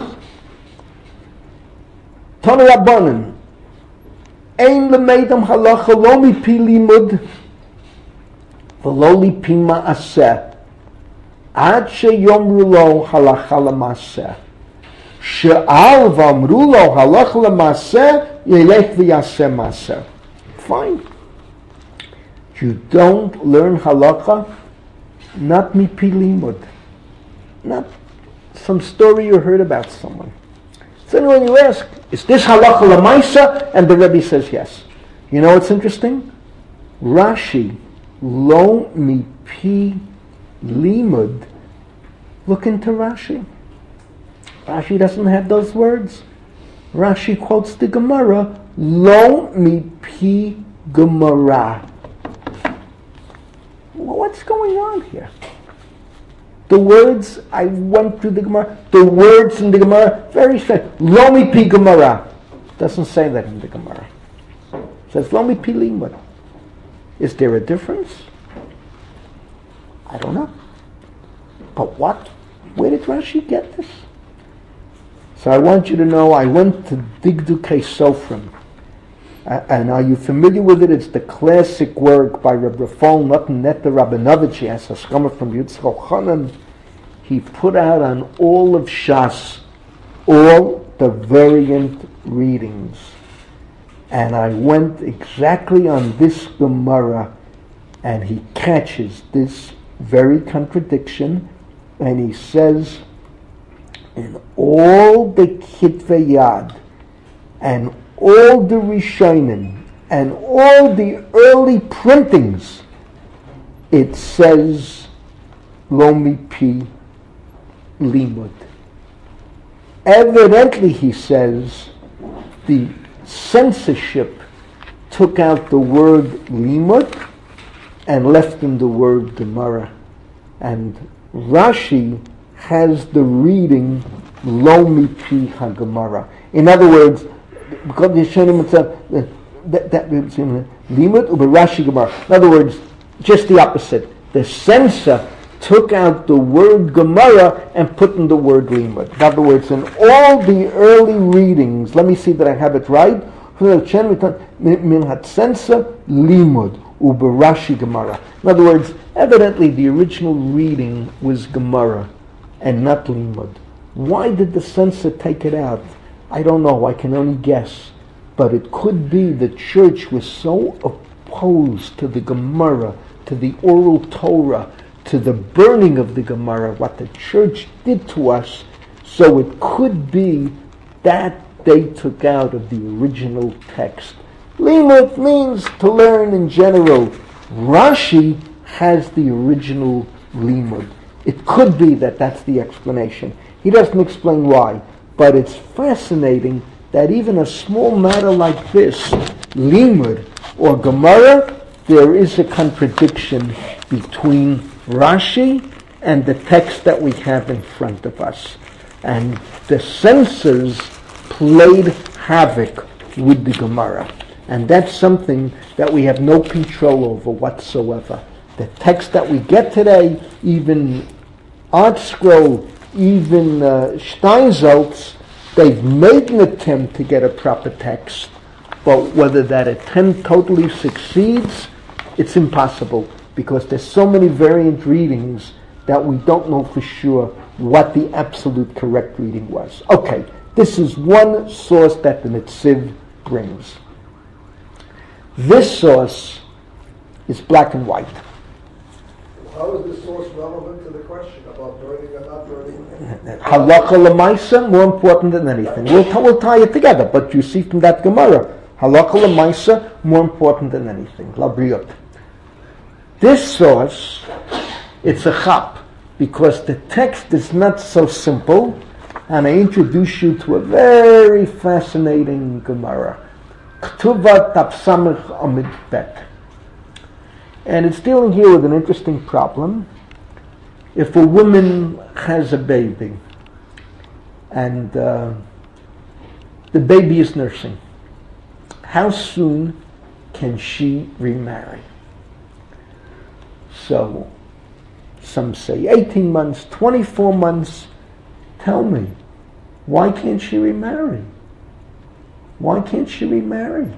Tana Rabbanan, Ein lemeidam halacha lo mipi limud v'lo lipi ma'aseh ad sheyomru lo halacha l'maseh she'al v'amru lo halacha l'maseh yelech v'yaseh maseh. Fine. You don't learn halacha, not mipi limud, not some story you heard about someone. So when you ask, is this halacha l'maisa? And the Rebbe says yes. You know what's interesting? Rashi, lo mipi limud. Look into Rashi. Rashi doesn't have those words. Rashi quotes the Gemara, lo mipi Gemara. What's going on here? The words, I went through the Gemara, the words in the Gemara, very strange. Lo mipi Gemara. Doesn't say that in the Gemara. It says lo mipi limud. Is there a difference? I don't know. But what? Where did Rashi get this? So I want you to know, I went to Digdukei Sofrim. Uh, and are you familiar with it? It's the classic work by Reb Rafal Natan Rabinovich. He has a scholar from Yitzchak Chanan. He put out on all of Shas, all the variant readings. And I went exactly on this Gemara, and he catches this very contradiction, and he says, in all the Kitvei Yad, and all the Rishonim, and all the early printings, it says, lo mipi limud. Evidently, he says, the censorship took out the word limud and left in the word Gemara. And Rashi has the reading lo mipi ha-Gemara. In other words, because the Yeshanim itself, that that limud uber Rashi Gemara. In other words, just the opposite. The censor took out the word Gemara and put in the word limud. In other words, in all the early readings, let me see that I have it right. Min hat censor limud uber Rashi Gemara. In other words, evidently the original reading was Gemara and not limud. Why did the censor take it out? I don't know, I can only guess. But it could be the church was so opposed to the Gemara, to the oral Torah, to the burning of the Gemara, what the church did to us, so it could be that they took out of the original text. Limud means to learn in general. Rashi has the original limud. It could be that that's the explanation. He doesn't explain why. But it's fascinating that even a small matter like this, limud or Gemara, there is a contradiction between Rashi and the text that we have in front of us. And the censors played havoc with the Gemara. And that's something that we have no control over whatsoever. The text that we get today, even Art Scroll, even uh, Steinsaltz, they've made an attempt to get a proper text, but whether that attempt totally succeeds, it's impossible, because there's so many variant readings that we don't know for sure what the absolute correct reading was. Okay, this is one source that the Netziv brings. This source is black and white. How is this source relevant to the question about burning or not burning? Halakha l'maisa, more important than anything. We'll, t- we'll tie it together, but you see from that Gemara, halakha l'maisa, more important than anything. La briot. This source, it's a chap. because the text is not so simple, and I introduce you to a very fascinating Gemara. Ketuvah Daf Samech Amud Bet. And it's dealing here with an interesting problem. If a woman has a baby, and uh, the baby is nursing, how soon can she remarry? So, some say eighteen months, twenty-four months. Tell me, why can't she remarry? Why can't she remarry?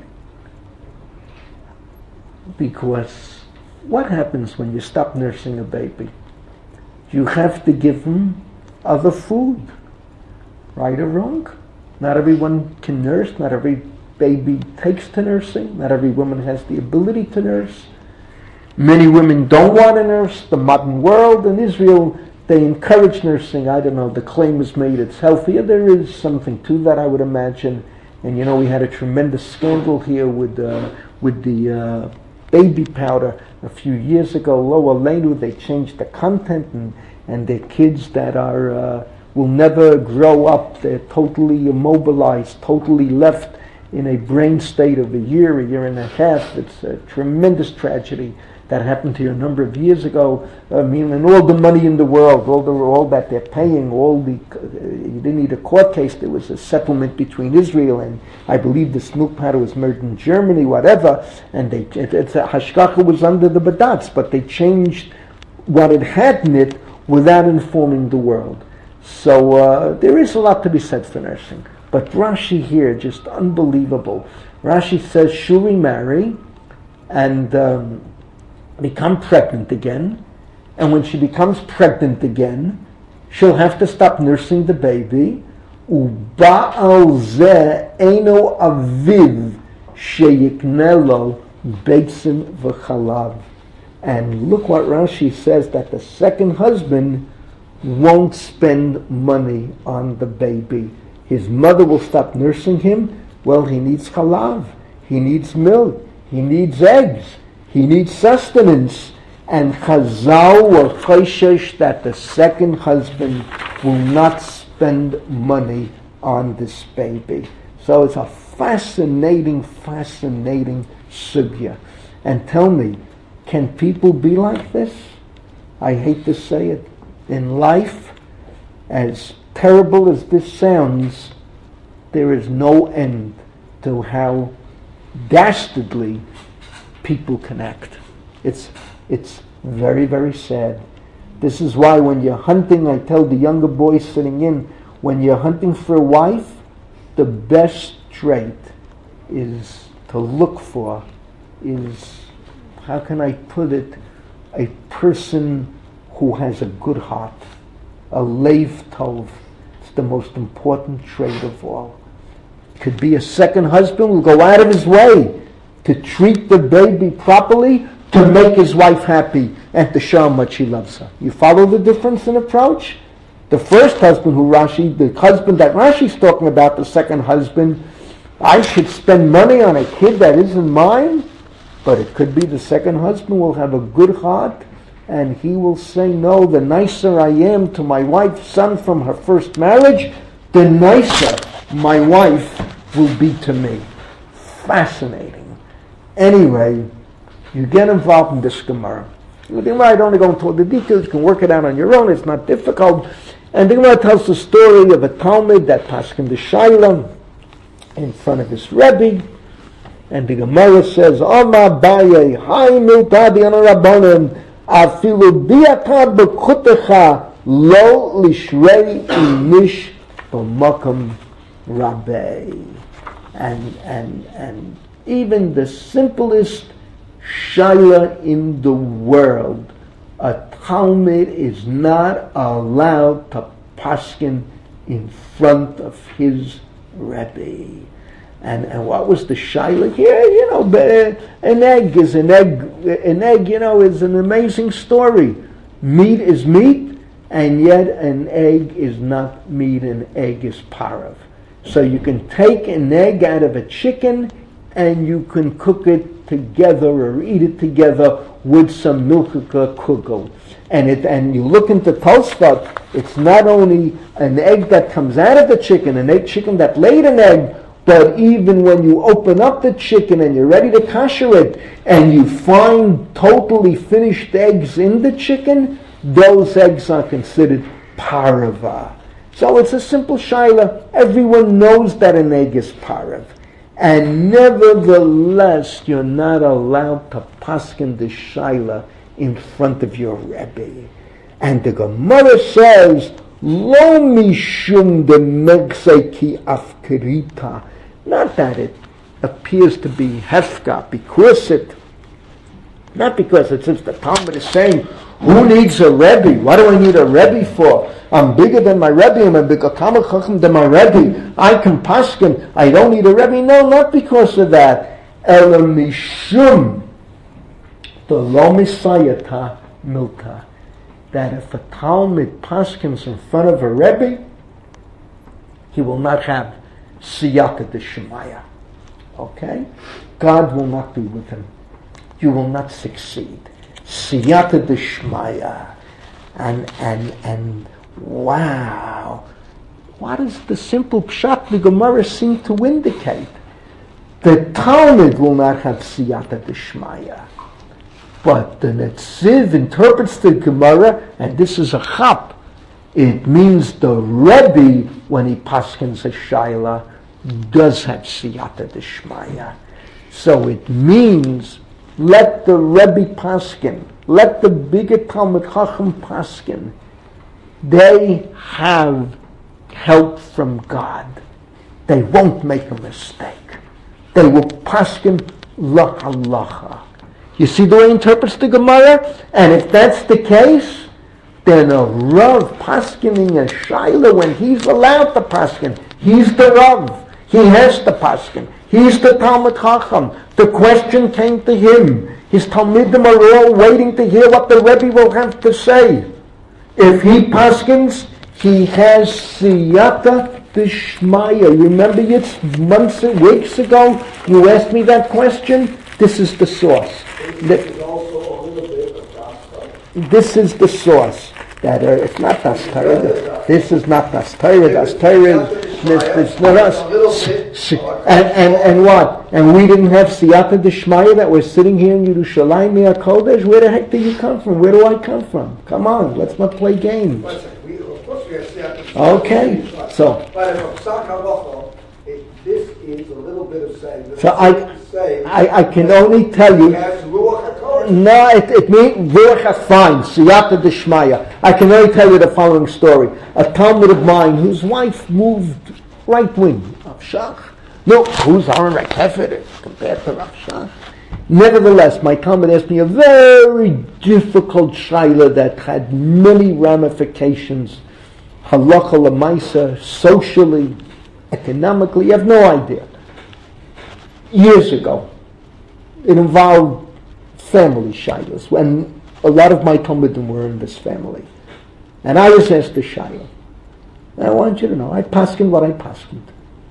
Because what happens when you stop nursing a baby? You have to give them other food. Right or wrong? Not everyone can nurse. Not every baby takes to nursing. Not every woman has the ability to nurse. Many women don't want to nurse. The modern world in Israel, they encourage nursing. I don't know, the claim is made it's healthier. There is something to that, I would imagine. And you know, we had a tremendous scandal here with uh, with the uh, baby powder a few years ago. Lo Aleinu, they changed the content, and, and the kids that are uh, will never grow up. They're totally immobilized, totally left in a brain state of a year, a year and a half. It's a tremendous tragedy that happened here a number of years ago. I mean, and all the money in the world, all the all that they're paying, all the uh, you didn't need a court case. There was a settlement between Israel and I believe this milk powder was made in Germany, whatever. And they it, it's a hashgacha was under the badats, but they changed what it had in it without informing the world. So uh, there is a lot to be said for nursing. But Rashi here, just unbelievable. Rashi says she'll remarry and um, become pregnant again. And when she becomes pregnant again, she'll have to stop nursing the baby. Uba'al zeh eino aviv sheyikneh lo beitzim v'chalav. And look what Rashi says, that the second husband won't spend money on the baby. His mother will stop nursing him. Well, he needs chalav, he needs milk, he needs eggs, he needs sustenance. And Chazal were chayshish that the second husband will not spend money on this baby. So it's a fascinating, fascinating sugya. And tell me, can people be like this? I hate to say it. In life, as terrible as this sounds, there is no end to how dastardly people can act. It's it's very, very sad. This is why when you're hunting, I tell the younger boys sitting in, when you're hunting for a wife, the best trait is to look for is, how can I put it, a person who has a good heart, a leiv tov. It's the most important trait of all. Could be a second husband who will go out of his way to treat the baby properly, to make his wife happy, and to show how much he loves her. You follow the difference in approach? The first husband who Rashi, the husband that Rashi's talking about, the second husband, I should spend money on a kid that isn't mine, but it could be the second husband will have a good heart, and he will say, no, the nicer I am to my wife's son from her first marriage, the nicer my wife will be to me. Fascinating. Anyway, you get involved in this Gemara. The Gemara, I don't want to go into all the details, you can work it out on your own, it's not difficult. And the Gemara tells the story of a Talmud that paskin the Shaila in front of his Rebbe, and the Gemara says, Oma Baye, Hai Miltadi Ana Rabbanim, Afilu Biata B'Kutecha Lo Lishrei Imish B'Makam Rabbi. And, and, and even the simplest Shaila in the world, a Talmud is not allowed to paskin in front of his Rebbe. And and what was the Shaila here? You know, an egg is an egg. An egg, you know, is an amazing story. Meat is meat, and yet an egg is not meat. An egg is parav. So you can take an egg out of a chicken, and you can cook it together or eat it together with some milchika kugel. And it and you look into Tosfot, it's not only an egg that comes out of the chicken, an egg chicken that laid an egg, but even when you open up the chicken and you're ready to kasher it, and you find totally finished eggs in the chicken, those eggs are considered parava. So it's a simple shaila. Everyone knows that an egg is parav. And nevertheless, you're not allowed to paskin the shaila in front of your Rebbe. And the Gemara says, Lo mishum de megzei ki afkerita. Not that it appears to be hefka, because it, not because it's since the Talmud is saying, who needs a Rebbe? What do I need a Rebbe for? I'm bigger than my Rebbe, I'm a bigger Talmud Chacham than my Rebbe. I can paskin, I don't need a Rebbe. No, not because of that. Ela mishum the lo misayata milta. That if a Talmud paskins in front of a Rebbe, he will not have siyata d'shmaya. Okay? God will not be with him. You will not succeed. Siyata d'shmaya. And, and, and, wow. What does the simple pshat the Gemara seem to indicate? The Talmud will not have siyata d'shmaya. But the Netziv interprets the Gemara, and this is a chap. It means the Rebbe, when he paskins a shaila, does have siyata d'shmaya. So it means, let the Rebbe paskin, let the bigger Talmud Chacham paskin. They have help from God. They won't make a mistake. They will paskin la halacha. You see the way he interprets the Gemara? And if that's the case, then a Rav paskining a shaila when he's allowed to paskin, he's the Rav. He has to paskin. He's the Talmud Chacham. The question came to him. His Talmidim are all waiting to hear what the Rebbe will have to say. If he paskins, he has siyata d'shmaya. Remember it's months and weeks ago you asked me that question? This is the source. This is also a little bit of gospel. This is the source. That uh, it's not Das Torah. This is not Das Torah. Das Torah is this, not us. And, and, and what? And we didn't have Siyata D'Shmaya that we're sitting here in Yerushalayim Mea Kodesh? Where the heck do you come from? Where do I come from? Come on, let's not play games. Okay, so. But if this is a little bit of saying. So I, I, I can only tell you. No, it, it means Ruach HaFain, Siyata D'Shmaya. I can only tell you the following story. A Talmud of mine whose wife moved right wing, Rav Shach. No, who's Aaron Rekefet compared to Rav Shach? Nevertheless, my Talmud asked me a very difficult shaila that had many ramifications, halacha l'maisa, socially, economically. You have no idea. Years ago, it involved family shilas, when a lot of my Talmudim were in this family. And I was asked the shilah. And I want you to know, I paskin what I paskined.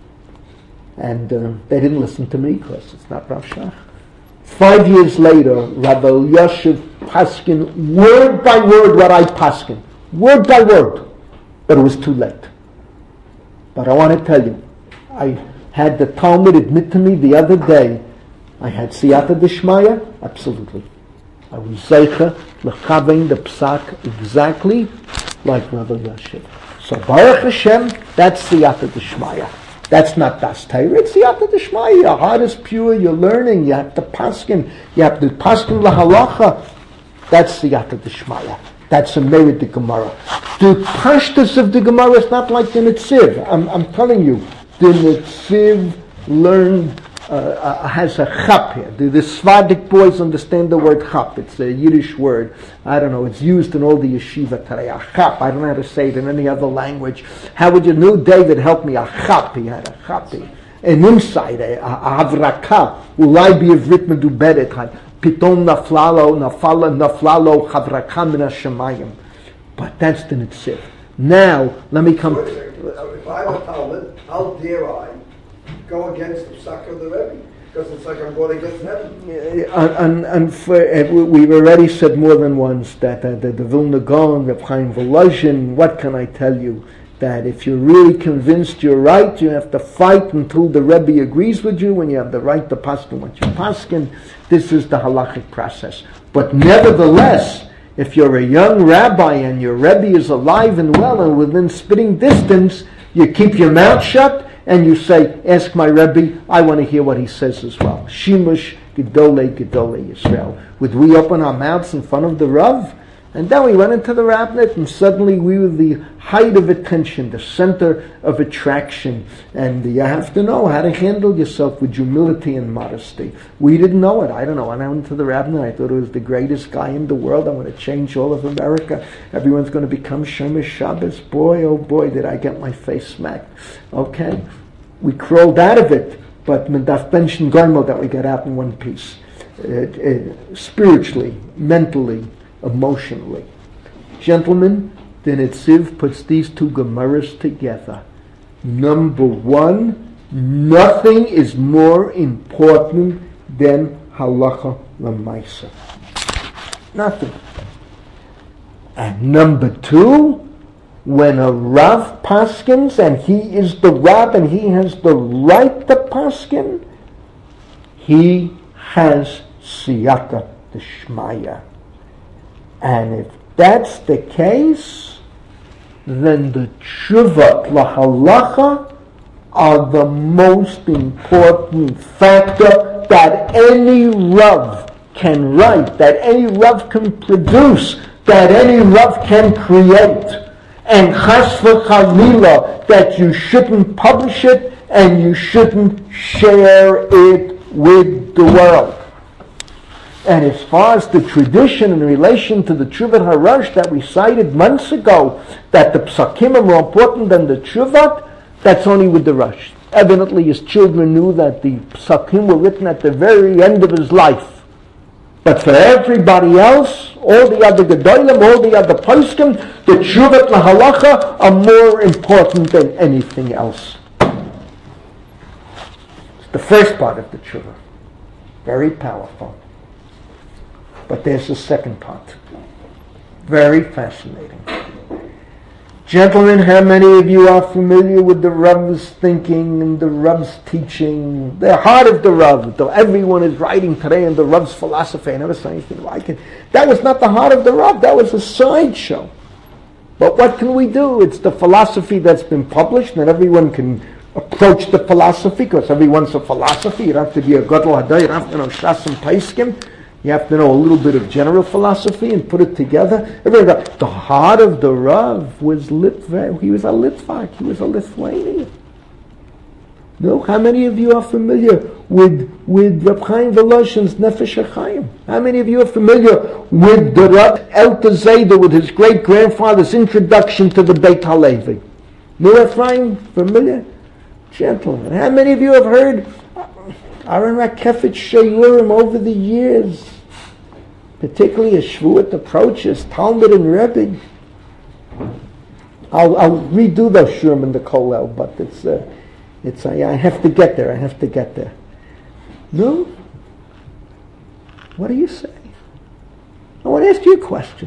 And uh, they didn't listen to me because it's not Rav Shach. Five years later, Rabbi Yoshev paskin word by word what I paskin. Word by word. But it was too late. But I want to tell you, I had the Talmud admit to me the other day, I had Siyata D'Shmaya, absolutely. I was Zeicha, L'chavein the Psak, exactly like Rabbi Yoshev. So Baruch Hashem, that's Siyata D'Shmaya. That's not Das Torah, it's Siyata D'Shmaya. Your heart is pure, you're learning, you have to paskin, you have to paskin lahalacha. That's Siyata D'Shmaya. That's a merit the Gemara. The pashtus of the Gemara is not like the Netziv. I'm, I'm telling you, the Netziv learned Uh, uh, has a chap here. The, the Svardik boys understand the word chap. It's a Yiddish word. I don't know. It's used in all the yeshiva today. A chap. I don't know how to say it in any other language. How would you know? David helped me. A chap. He had a chapi. An inside, a, a havraka. Ulai bi ivrit meduberet. Piton naflalo, nafala, naflalo, havraka min hashemayim. But that's the Netziv. Now, let me come. If I'm a Talmud, how dare I go against the psak of the Rebbe? because it's like I'm going to get heaven. Uh, and, and for, uh, we've already said more than once that uh, the, the Vilna Gaon, Reb Chaim Volozhin, what can I tell you? That if you're really convinced you're right, you have to fight until the Rebbe agrees with you, and you have the right to paskin what you paskin. This is the halachic process. But nevertheless, if you're a young rabbi and your Rebbe is alive and well and within spitting distance, you keep your mouth shut and you say, ask my Rebbe, I want to hear what he says as well. Shimush Gedolei Gedolei Yisrael. Would we open our mouths in front of the Rav? And then we went into the rabbinate, and suddenly we were the height of attention, the center of attraction. And you have to know how to handle yourself with humility and modesty. We didn't know it. I don't know. When I went to the rabbinate, I thought it was the greatest guy in the world. I'm going to change all of America. Everyone's going to become Shomer Shabbos. Boy, oh boy, did I get my face smacked. Okay? We crawled out of it, but Mendaf Benshin Goimel that we got out in one piece. Uh, uh, spiritually, mentally, emotionally. Gentlemen, the Netziv puts these two Gemaras together. Number one, nothing is more important than halacha l'maisa. Nothing. And number two, when a Rav paskins and he is the Rav and he has the right to paskin, he has siyata d'shmaya. And if that's the case, then the tshuva lahalacha are the most important factor that any Rav can write, that any Rav can produce, that any Rav can create. And chas v'chalila, that you shouldn't publish it and you shouldn't share it with the world. And as far as the tradition in relation to the Tshuvat Harash that we cited months ago, that the Psakim are more important than the Tshuvat, that's only with the Rush. Evidently his children knew that the Psakim were written at the very end of his life. But for everybody else, all the other Gedolim, all the other Poskim, the Tshuvat Lahalacha are more important than anything else. It's the first part of the Tshuva. Very powerful. But there's a second part. Very fascinating. Gentlemen, how many of you are familiar with the Rav's thinking and the Rav's teaching? The heart of the Rav. Though everyone is writing today in the Rav's philosophy. I never saw anything like it. That was not the heart of the Rav. That was a sideshow. But what can we do? It's the philosophy that's been published, and everyone can approach the philosophy, because everyone's a philosophy. You don't have to be a Gadol Haday. You don't have to know Shas and Paiskim. You have to know a little bit of general philosophy and put it together. Everybody, the heart of the Rav was Litva. He was a Litvak. He was a Lithuanian. No, how many of you are familiar with with Reb Chaim Volozhin's Nefesh HaChaim? How many of you are familiar with the Rav Elta Zayda, with his great grandfather's introduction to the Beit Halevi? No, Ephraim, familiar? Gentlemen, how many of you have heard Aaron Rakefet Shayurim over the years, particularly as Shavuot approaches, Talmud and Rebbe? I'll, I'll redo those Shurim in the Kollel, but it's, uh, it's uh, I have to get there, I have to get there. No? What do you say? I want to ask you a question.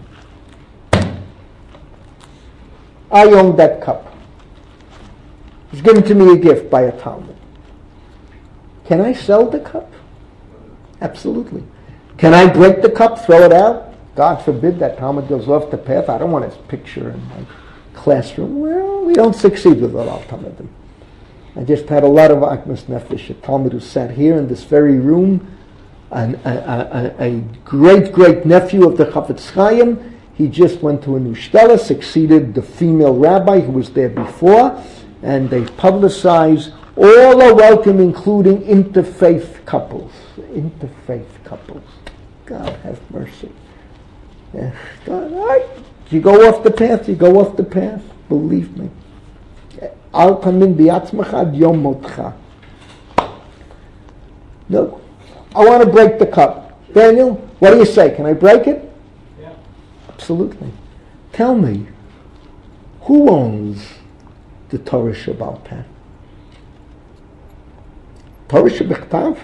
I own that cup. It was given to me a gift by a Talmud. Can I sell the cup? Absolutely. Can I break the cup, throw it out? God forbid that Talmud goes off the path. I don't want his picture in my classroom. Well, we don't succeed with all Talmudim. I just had a lot of Akmas Nefesh, a Talmud who sat here in this very room, an, a, a, a, a great, great nephew of the Chafetz Chaim. He just went to a new shtela, succeeded the female rabbi who was there before, and they publicized. All are welcome, including interfaith couples. Interfaith couples. God have mercy. Yeah. God, right. You go off the path, you go off the path. Believe me. Al tamin bi'atzmacha ad yom motcha. No. I want to break the cup. Daniel, what do you say? Can I break it? Yeah. Absolutely. Tell me, who owns the Torah Shebaal Peh? Torah shebichtav,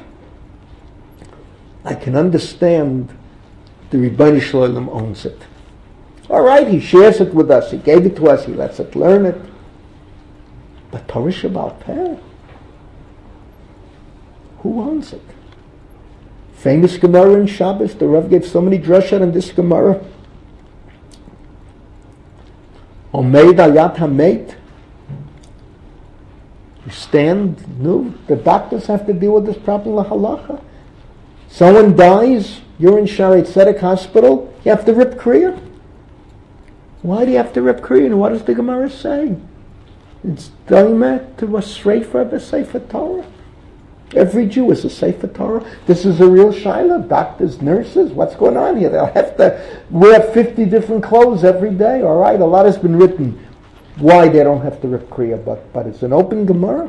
I can understand the Rebbeinu Shalom owns it. All right, he shares it with us. He gave it to us. He lets us learn it. But Torah Shebaal Peh, who owns it? Famous Gemara in Shabbos. The Rav gave so many drashot on this Gemara. Omeid al yad hamet. You stand. No, the doctors have to deal with this problem. Lahalacha. Someone dies. You're in Shaarei Tzedek Hospital. You have to rip kriya. Why do you have to rip kriya? And what does the Gemara say? It's daima to a sreifa of a Sefer Torah. Every Jew is a Sefer Torah. This is a real shaila. Doctors, nurses, what's going on here? They'll have to wear fifty different clothes every day. All right, a lot has been written why they don't have to rip kriya, but but it's an open Gemara.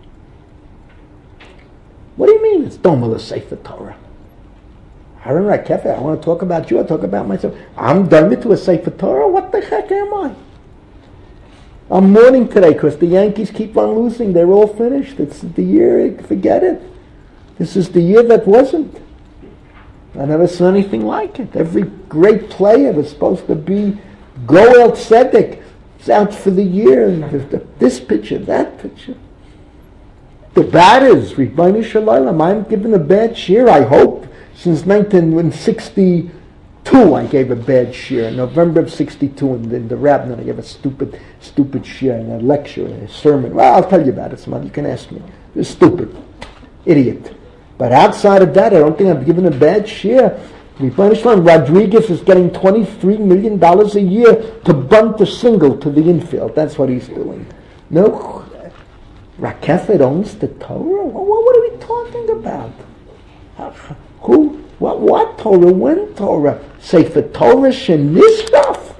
What do you mean it's daima Sefer Torah? Aaron Rakefe, I want to talk about you, I talk about myself. I'm done to a Sefer Torah? What the heck am I? I'm mourning today because the Yankees keep on losing. They're all finished. It's the year, forget it. This is the year that wasn't. I never saw anything like it. Every great player was supposed to be Goel Tzedek. It's out for the year. This pitcher, that pitcher. The batters, Rebbeinu Shalom, I'm giving a bad cheer, I hope. Since nineteen sixty-two, I gave a bad share. In November of sixty-two, and in the Rabban, I gave a stupid, stupid share in a lecture, a sermon. Well, I'll tell you about it, Simon. You can ask me. It was stupid. Idiot. But outside of that, I don't think I've given a bad share. Rodriguez is getting twenty-three million dollars a year to bunt a single to the infield. That's what he's doing. No, Rakefet owns the Torah? What, what are we talking about? Who? What? What Torah? When Torah? Sefer Torah Shenistaf?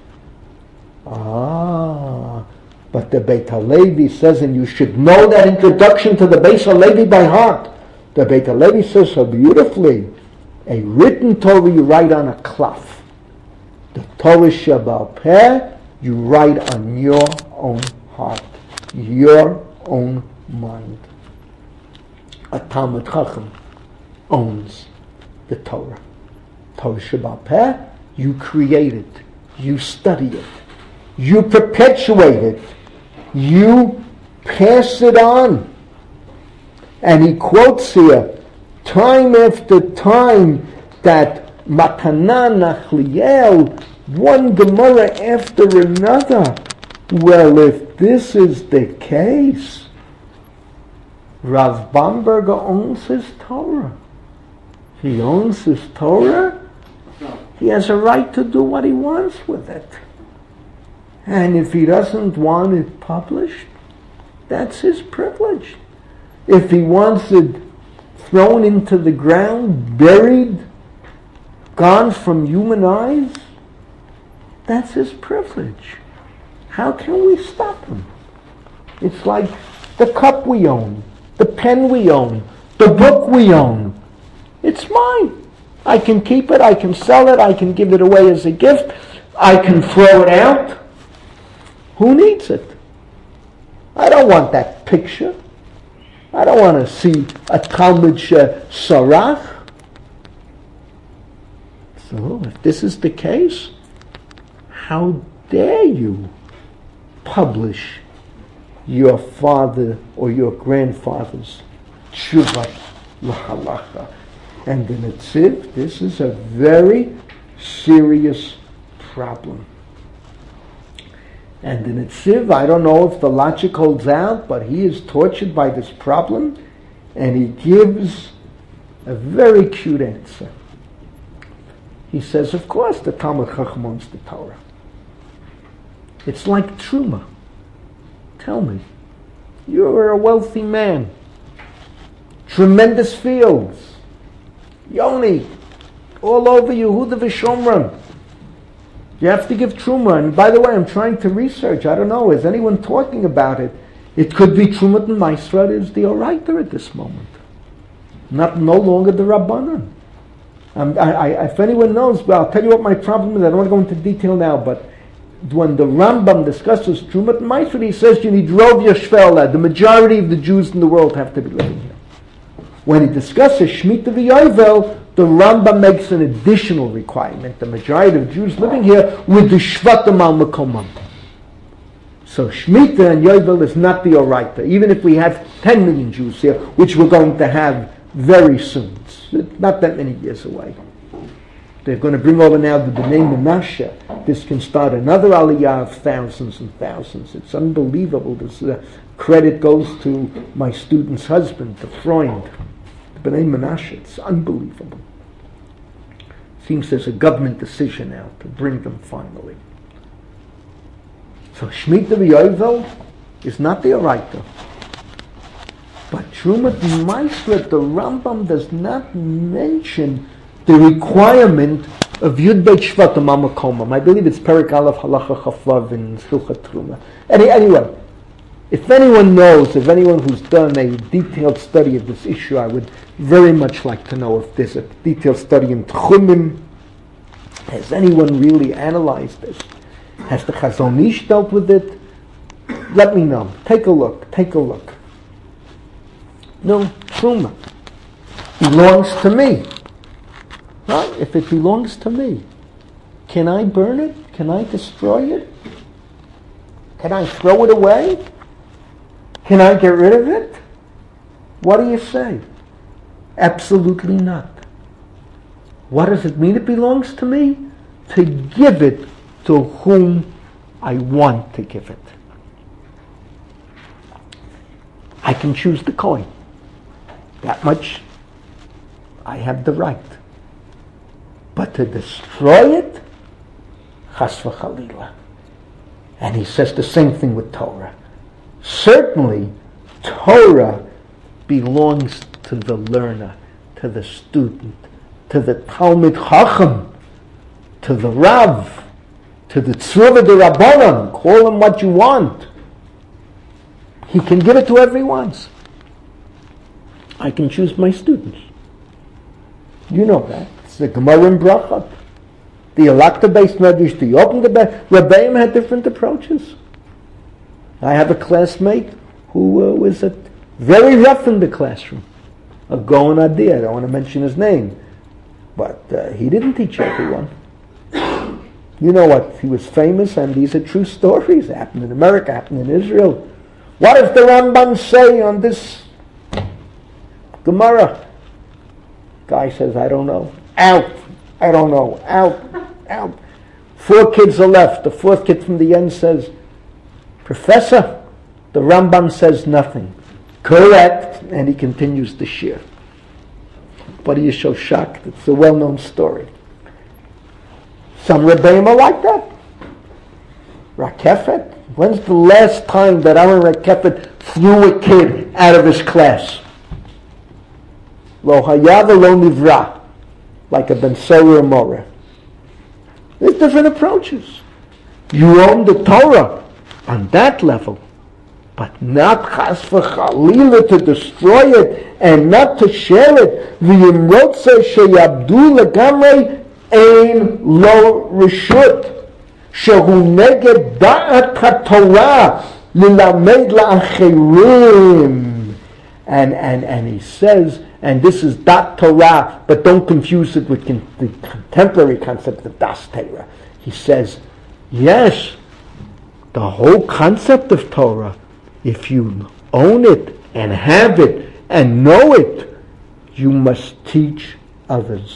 Ah, but the Beit HaLevi says, and you should know that introduction to the Beit HaLevi by heart. The Beit HaLevi says so beautifully, a written Torah you write on a cloth. The Torah Shebaal Peh you write on your own heart, your own mind. A Talmud Chacham owns the Torah. Torah Shebaal Peh, you create it, you study it, you perpetuate it, you pass it on. And he quotes here, time after time, that Matana Nachliel, one Gemara after another. Well, if this is the case, Rav Bamberger owns his Torah. He owns his Torah. He has a right to do what he wants with it. And if he doesn't want it published, that's his privilege. If he wants it thrown into the ground, buried, gone from human eyes, that's his privilege. How can we stop him? It's like the cup we own, the pen we own, the book we own. It's mine. I can keep it, I can sell it, I can give it away as a gift, I can throw it out. Who needs it? I don't want that picture. I don't want to see a Talmud Sarach. So, if this is the case, how dare you publish your father or your grandfather's Tshuva L'Halacha? And in Netziv, this is a very serious problem. And in Netziv, I don't know if the logic holds out, but he is tortured by this problem, and he gives a very cute answer. He says, of course, the Talmud Chacham owns the Torah. It's like Truma. Tell me, you're a wealthy man, tremendous fields, Yoni, all over Yehuda v'Shomron. You have to give Truma. And by the way, I'm trying to research. I don't know. Is anyone talking about it? It could be Trumat and Maisra is the Oraita at this moment. Not no longer the Rabbanan. Um, I, I, if anyone knows, well, I'll tell you what my problem is. I don't want to go into detail now, but when the Rambam discusses Trumat and Maisra, he says you need Rov Yashvela. The majority of the Jews in the world have to be living here. When he discusses Shemitah v'Yovel, the Rambam makes an additional requirement. The majority of Jews living here with the Shvatim al Makomam. So Shemitah and Yovel is not the Oraita, even if we have ten million Jews here, which we're going to have very soon. It's not that many years away. They're going to bring over now the Bnei Menashe. This can start another aliyah of thousands and thousands. It's unbelievable. This uh, credit goes to my student's husband, the Freund, the Bnei Menashe. It's unbelievable. Seems there's a government decision now to bring them finally. So Shemitah v'Yovel is not the Oraita. But Trumat Ma'aseh, the Rambam does not mention the requirement of Yud Beit Shvatim al Makomam. I believe it's Perek Aleph Halacha Chafvav in Hilchot Truma. Any, anyway, if anyone knows, if anyone who's done a detailed study of this issue, I would very much like to know if there's a detailed study in Tchumim. Has anyone really analyzed this? Has the Chazon Ish dealt with it? Let me know. Take a look. Take a look. No, Truma belongs to me. Right? If it belongs to me, can I burn it? Can I destroy it? Can I throw it away? Can I get rid of it? What do you say? Absolutely not. What does it mean it belongs to me? To give it to whom I want to give it. I can choose the coin. That much I have the right. But to destroy it, chas v'chalila. And he says the same thing with Torah. Certainly, Torah belongs to the learner, to the student, to the Talmid Chacham, to the Rav, to the Tzruva de Rabbanan. Call him what you want. He can give it to whoever he wants. I can choose my students. You know that. It's the Gemara in Brachot. The Alakta-based Medrash, the Open-based Rabbeim had different approaches. I have a classmate who uh, was a, very rough in the classroom. A Gaon Adi, I don't want to mention his name. But uh, he didn't teach everyone. You know what? He was famous, and these are true stories. It happened in America, happened in Israel. What does the Rambam say on this Gemara? Guy says, I don't know. Out. I don't know. Out. Out. Four kids are left. The fourth kid from the end says, Professor, the Rambam says nothing. Correct. And he continues the shir. But he is so shocked. It's a well-known story. Some Rebbeim are like that. Rakefet. When's the last time that Aaron Rakefet threw a kid out of his class? Lo hayad lo nivra, like a Ben Sora Moreh. There's different approaches. You own the Torah on that level, but not chas v'chalila to destroy it and not to share it. V'yimrotze sheyabdu legamrei ein lo reshut. Shehu neged da'at haTorah lilamed la'acherim. And, and, and he says, and this is Dat Torah, but don't confuse it with con- the contemporary concept of Das Torah. He says, yes, the whole concept of Torah, if you own it and have it and know it, you must teach others.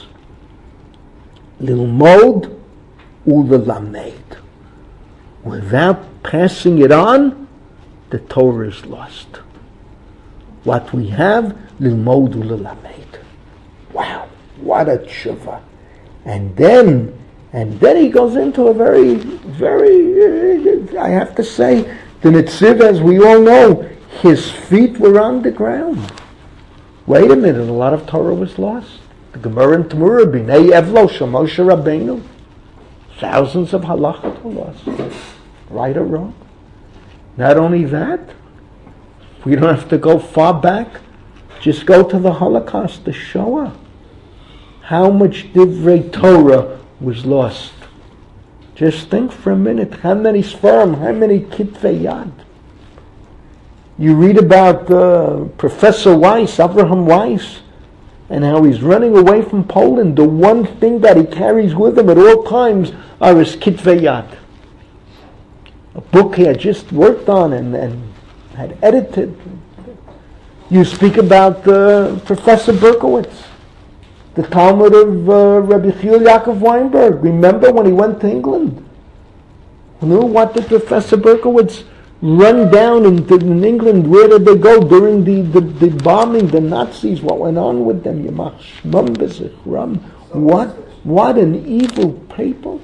Lilmod ulelamed. Without passing it on, the Torah is lost. What we have, lilmod ulelamed. Wow, what a tshuva! And then, and then he goes into a very, very, uh, I have to say, the Netziv, as we all know, his feet were on the ground. Wait a minute, a lot of Torah was lost. The Gemara in Tamura, B'nai Evlo, Moshe Rabbeinu, thousands of halachot were lost. Right or wrong? Not only that, we don't have to go far back. Just go to the Holocaust, the Shoah. How much Divrei Torah was lost? Just think for a minute, how many sperm, how many kitvei yad? You read about uh, Professor Weiss, Abraham Weiss, and how he's running away from Poland. The one thing that he carries with him at all times are his Kitvei Yad, a book he had just worked on and, and had edited. You speak about uh, Professor Berkowitz, the Talmud of uh, Rabbi Chil Yaakov Weinberg. Remember when he went to England? No, what did Professor Berkowitz run down in, in England? Where did they go during the, the, the bombing, the Nazis? What went on with them? Yamach Shmam B'Zichram. What, what an evil people.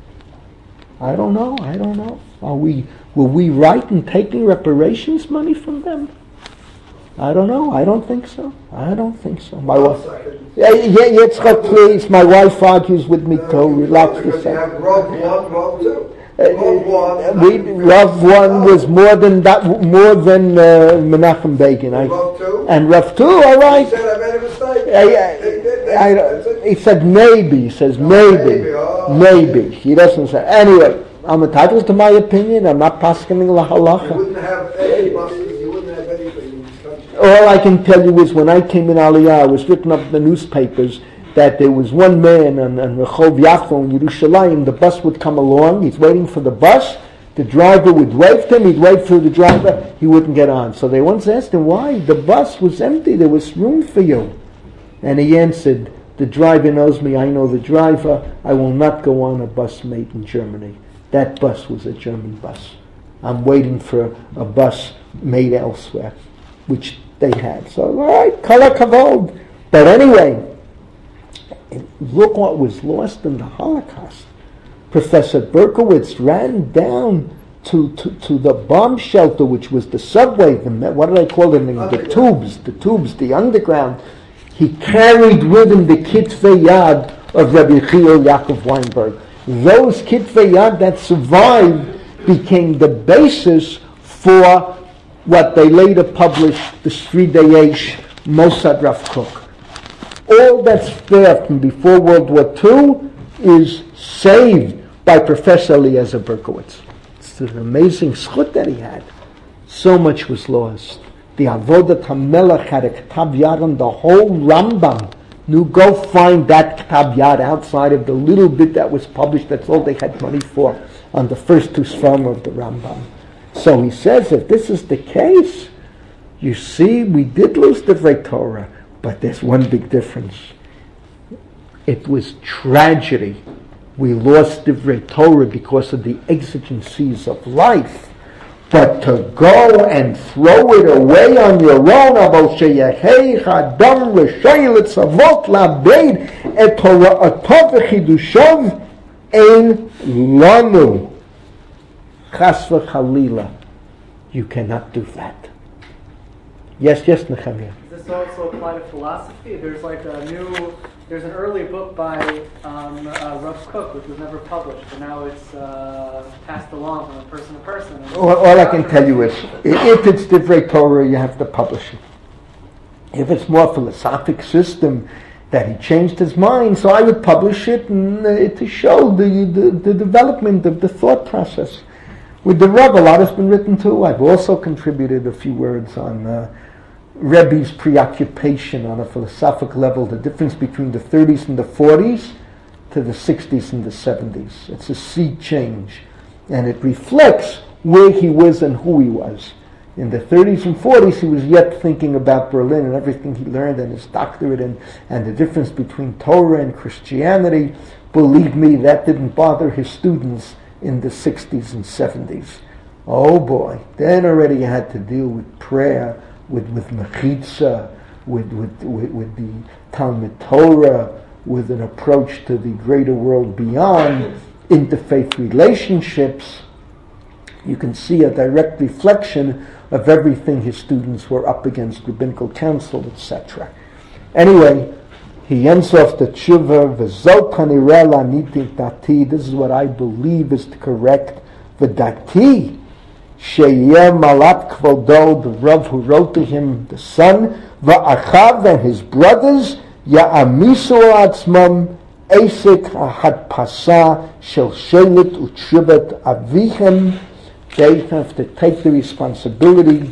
I don't know, I don't know. Are we, were we right in taking reparations money from them? I don't know, I don't think so. I don't think so. My wife, yeah, yeah, Yitzchak, please. My wife argues with me too. Relax a Because you have second. Rav one, Rav two. Uh, we, Rav one was more than that, more than uh, Menachem Begin. I, Rav two? and Rav two, all He right. said I made a mistake. I, I, I, That's it. he said maybe. He says maybe, maybe, oh, maybe. He doesn't say. Anyway, I'm entitled to my opinion. I'm not paskening la You halacha. wouldn't have any buses, you wouldn't have anything in this country. All I can tell you is when I came in Aliyah, it was written up in the newspapers that there was one man on, on Rehov Yafo in Yerushalayim. The bus would come along. He's waiting for the bus. The driver would wave to him. He'd wait for the driver. He wouldn't get on. So they once asked him why. The bus was empty. There was room for you. And he answered, the driver knows me. I know the driver. I will not go on a bus made in Germany. That bus was a German bus. I'm waiting for a bus made elsewhere, which they had. So, all right, kol hakavod. But anyway, look what was lost in the Holocaust. Professor Berkowitz ran down to, to, to the bomb shelter, which was the subway, the, what do they call it? The tubes, the tubes, the underground. He carried with him the Kitvei Yad of Rabbi Chil Yaakov Weinberg. Those Kitvei Yad that survived became the basis for what they later published, the Shridei Eish, Mossad Rav Kook. All that's there from before World War Two is saved by Professor Eliezer Berkowitz. It's an amazing schut that he had. So much was lost. The Avodat HaMelech had a K'tav Yad on the whole Rambam. Now go find that K'tav Yad outside of the little bit that was published. That's all they had money for on the first two Sfarim of the Rambam. So he says, if this is the case, you see, we did lose the Divrei Torah, but there's one big difference. It was tragedy. We lost Divrei Torah because of the exigencies of life. But to go and throw it away on your own, Abol Sheyehei Chadam Reshai Litzavot Labeid Et Tora'atov V'Chidushav Ein Lanu. Chas v'chalila. You cannot do that. Yes, yes, Nechemia. Does this also apply to philosophy? There's like a new, there's an early book by um, uh, Rav Kook, which was never published, but now it's uh, passed along from person to person. All, all I can tell you is, if it's Divrei Torah, you have to publish it. If it's more philosophic system, that he changed his mind, so I would publish it and, uh, to show the, the, the development of the thought process. With the Rebbe, a lot has been written too. I've also contributed a few words on uh, Rebbe's preoccupation on a philosophical level, the difference between the thirties and the forties to the sixties and the seventies. It's a sea change, and it reflects where he was and who he was. In the thirties and forties, he was yet thinking about Berlin and everything he learned and his doctorate and, and the difference between Torah and Christianity. Believe me, that didn't bother his students in the sixties and seventies. Oh boy, then already you had to deal with prayer, with, with Mechitza, with, with, with, with the Talmud Torah, with an approach to the greater world beyond, interfaith relationships. You can see a direct reflection of everything his students were up against, rabbinical council, et cetera. Anyway, he ends off the tshuva, v'zo kanireh la'aniti dati. This is what I believe is correct. V'dati, sheyeh malat kvodo, the Rav who wrote to him, the son, v'achav and his brothers, ya'amisu atzmam, esek ha'hadpasa, shel shelit u'tshuvat avichem. They have to take the responsibility,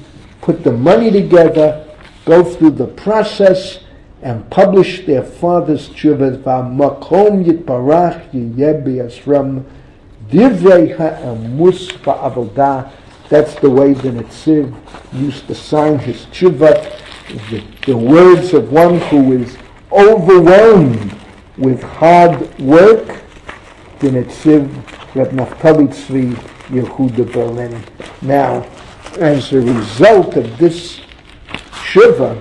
put the money together, go through the process, and publish their father's tshuva. V'makom yitbarach yiyeh b'yasram divrei ha'emus ba'avodah. That's the way the Netziv used to sign his tshuva. The, the words of one who is overwhelmed with hard work. The Netziv Reb Naftali Tzvi Yehuda Berlin. Now, as a result of this tshuva,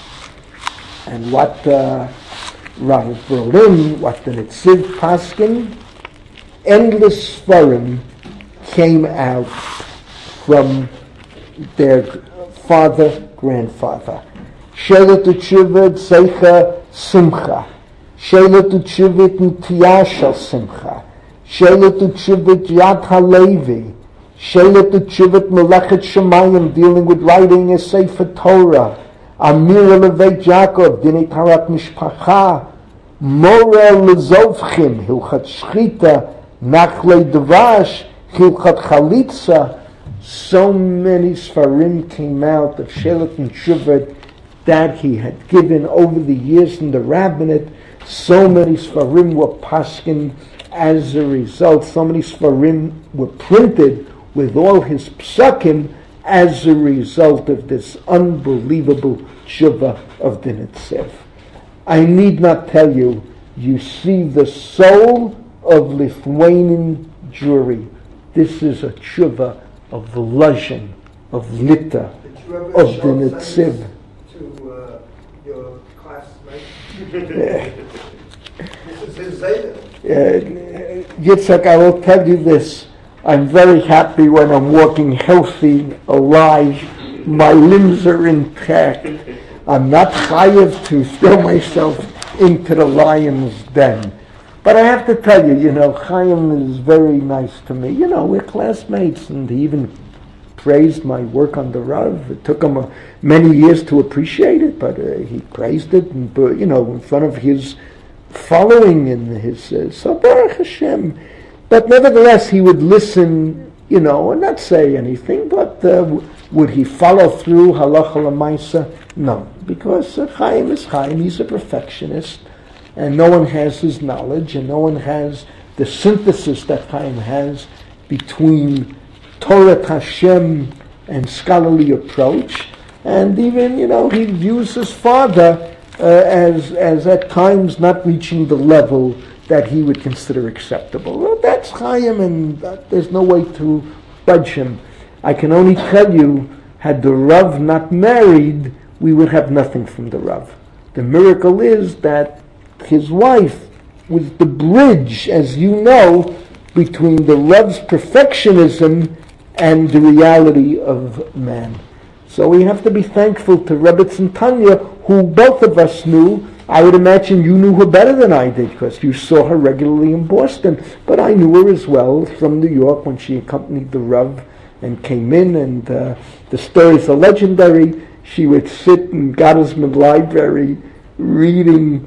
and what uh, Rav Berlin, what the Netziv Paskin, endless Sfarim came out from their father, grandfather. Shelet U'Tshuva Tzeicha Simcha. Shelet U'Tshuva N'tiyah Shel Simcha. Shelet U'Tshuva Yad HaLevi. Shelet U'Tshuva Melechet Shemayim, dealing with writing a Sefer Torah. Amir Leveit Yaakov, Dinei Tarat Mishpacha. Mora Lezovchim, Hilchat Shchita, Nachlei Dvash, Hilchat Chalitza. So many Sfarim came out of Shelet and Tshuva that he had given over the years in the rabbinate. So many Sfarim were paskin as a result. So many Sfarim were printed with all his psakim as a result of this unbelievable tshuva of the Netziv. I need not tell you, you see the soul of Lithuanian Jewry. This is a tshuva of the Lashon, of Lita, of the Netziv. To uh, your classmate. This is his Zayda. Uh, Yitzhak, I will tell you this. I'm very happy when I'm walking healthy, alive. My limbs are intact. I'm not chayav to throw myself into the lion's den. But I have to tell you, you know, Chaim is very nice to me. You know, we're classmates, and he even praised my work on the Rav. It took him uh, many years to appreciate it, but uh, he praised it, and uh, you know, in front of his following and his uh, so Baruch Hashem. But nevertheless, he would listen, you know, and not say anything. But uh, w- would he follow through halacha l'maisa? No, because uh, Chaim is Chaim. He's a perfectionist. And no one has his knowledge, and no one has the synthesis that Chaim has between Torah Hashem and scholarly approach. And even, you know, he views his father uh, as as at times not reaching the level that he would consider acceptable. Well, that's Chaim, and that, there's no way to budge him. I can only tell you, had the Rav not married, we would have nothing from the Rav. The miracle is that his wife was the bridge, as you know, between the Rav's perfectionism and the reality of man. So we have to be thankful to Rebbetzin Tanya, who both of us knew. I would imagine you knew her better than I did, because you saw her regularly in Boston. But I knew her as well from New York when she accompanied the Rav and came in, and uh, the stories are legendary. She would sit in Gottesman Library reading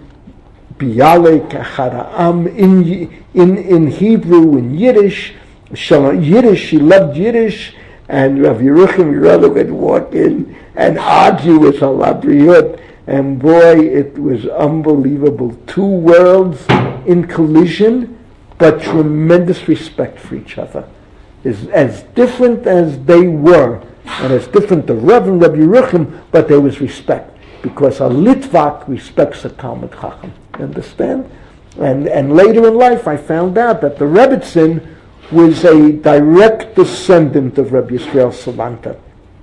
Bialek, Hara'am, in, in, in Hebrew, in Yiddish. Yiddish, she loved Yiddish, and Rav Yeruchim Yeruchim would walk in and argue with her Labriut, and boy, it was unbelievable. Two worlds in collision, but tremendous respect for each other. As, as different as they were, and as different the Rav and Rav Yeruchim, but there was respect, because a Litvak respects a Talmud Chacham. Understand? And and later in life, I found out that the Rebbetzin was a direct descendant of Rabbi Yisrael Salanta,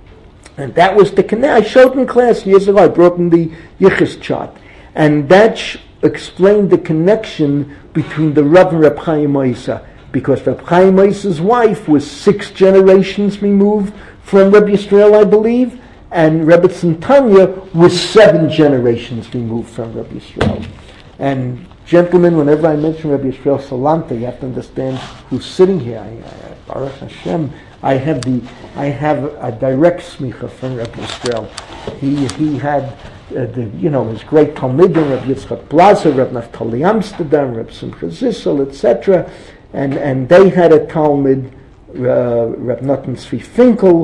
and that was the connection. I showed in class years ago. I brought in the Yichus chart, and that sh- explained the connection between the Rav and Reb Chaim Oisa, because Reb Chaim Oisa's wife was six generations removed from Rabbi Yisrael, I believe, and Rebbetzin Tanya was seven generations removed from Rabbi Yisrael. And gentlemen, whenever I mention Rabbi Yisrael Salanta, you have to understand who's sitting here. I, I, Baruch Hashem, I have the I have a direct smicha from Rabbi Yisrael. He he had uh, the you know his great Talmidim, Rabbi Yitzchak Plaza, Rabbi Naftali Amsterdam, Rabbi Simcha Zissel, et cetera. And and they had a Talmud, uh, Rabbi Natan Tzvi Finkel,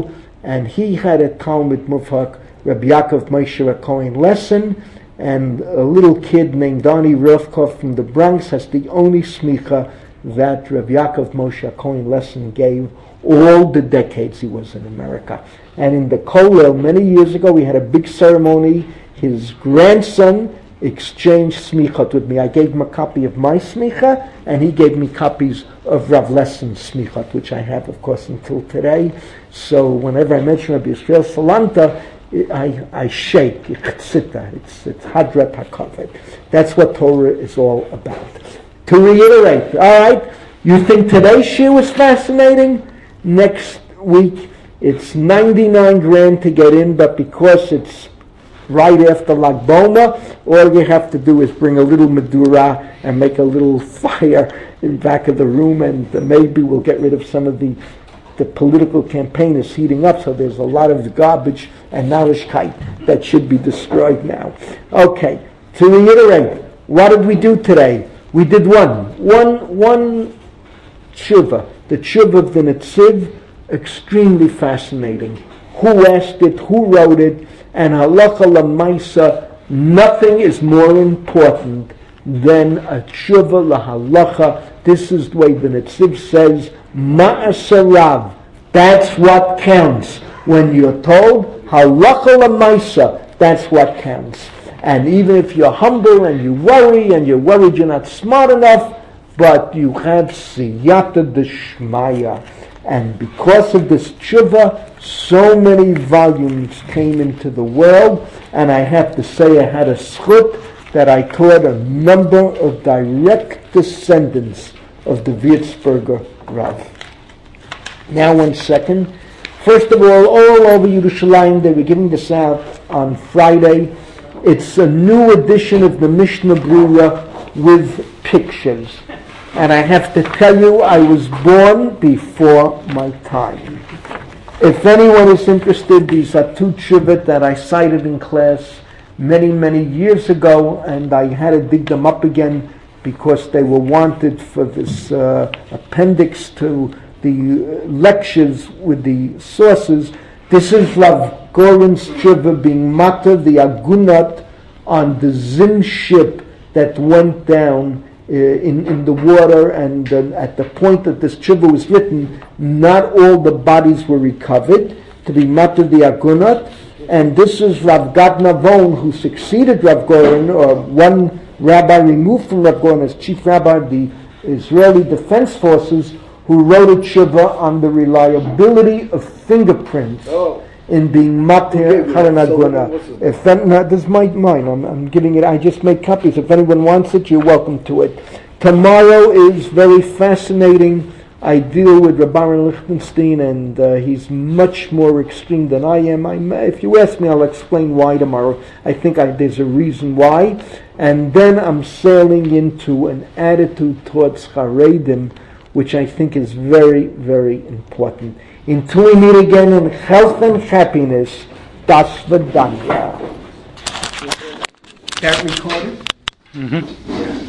and he had a Talmud Mufhak, Rabbi Yaakov Moshe Cohen lesson, and a little kid named Donnie Rofkov from the Bronx has the only smicha that Rabbi Yaakov Moshe Cohen lesson gave all the decades he was in America. And in the Kollel many years ago, we had a big ceremony. His grandson exchanged smichot with me. I gave him a copy of my smicha, and he gave me copies of Rav Lesson's smichot, which I have, of course, until today. So whenever I mention Rabbi Yisrael Salanta, I, I shake. It's it's it's Hadrat HaKavod. That's what Torah is all about. To reiterate, all right, you think today's shiur was fascinating? Next week, it's ninety-nine grand to get in, but because it's right after Lag Boma, all you have to do is bring a little Medura and make a little fire in the back of the room, and uh, maybe we'll get rid of some of the the political campaign is heating up, so there's a lot of garbage and narishkeit that should be destroyed now. Okay, to reiterate, what did we do today? We did one, one, one tshuva, the tshuva of the Netziv, extremely fascinating. Who asked it, who wrote it, and halacha lamaisa, nothing is more important than a tshuva lahalacha. This is the way the Netziv says, ma'asarav, that's what counts. When you're told halacha lamaisa, that's what counts. And even if you're humble and you worry and you're worried you're not smart enough, but you have siyata d'shmaya. And because of this tshuva, so many volumes came into the world, and I have to say I had a schut that I taught a number of direct descendants of the Würzburger Rav. Now one second. First of all, all over Yerushalayim, they were giving this out on Friday. It's a new edition of the Mishnah Brura with pictures. And I have to tell you, I was born before my time. If anyone is interested, these are two tshuvot that I cited in class many, many years ago, and I had to dig them up again because they were wanted for this uh, appendix to the lectures with the sources. This is Rav Goren's tshuva being matter the agunat on the Zim ship that went down uh, in, in the water, and uh, at the point that this tshuva was written, not all the bodies were recovered, to be matter the agunat. And this is Rav Gad Navon, who succeeded Rav Goren, or one rabbi removed from Rav Goren as chief rabbi of the Israeli Defense Forces, who wrote a tshuva on the reliability of fingerprints Oh. in being mater Okay, haranaguna. so If that, no, this is my, mine, I'm, I'm giving it, I just made copies. If anyone wants it, you're welcome to it. Tomorrow is very fascinating. I deal with Rabban Lichtenstein, and uh, he's much more extreme than I am. I, if you ask me, I'll explain why tomorrow. I think I, there's a reason why. And then I'm sailing into an attitude towards Haredim, which I think is very, very important. Until we meet again in health and happiness, das Vidanya. That recorded? Mm-hmm.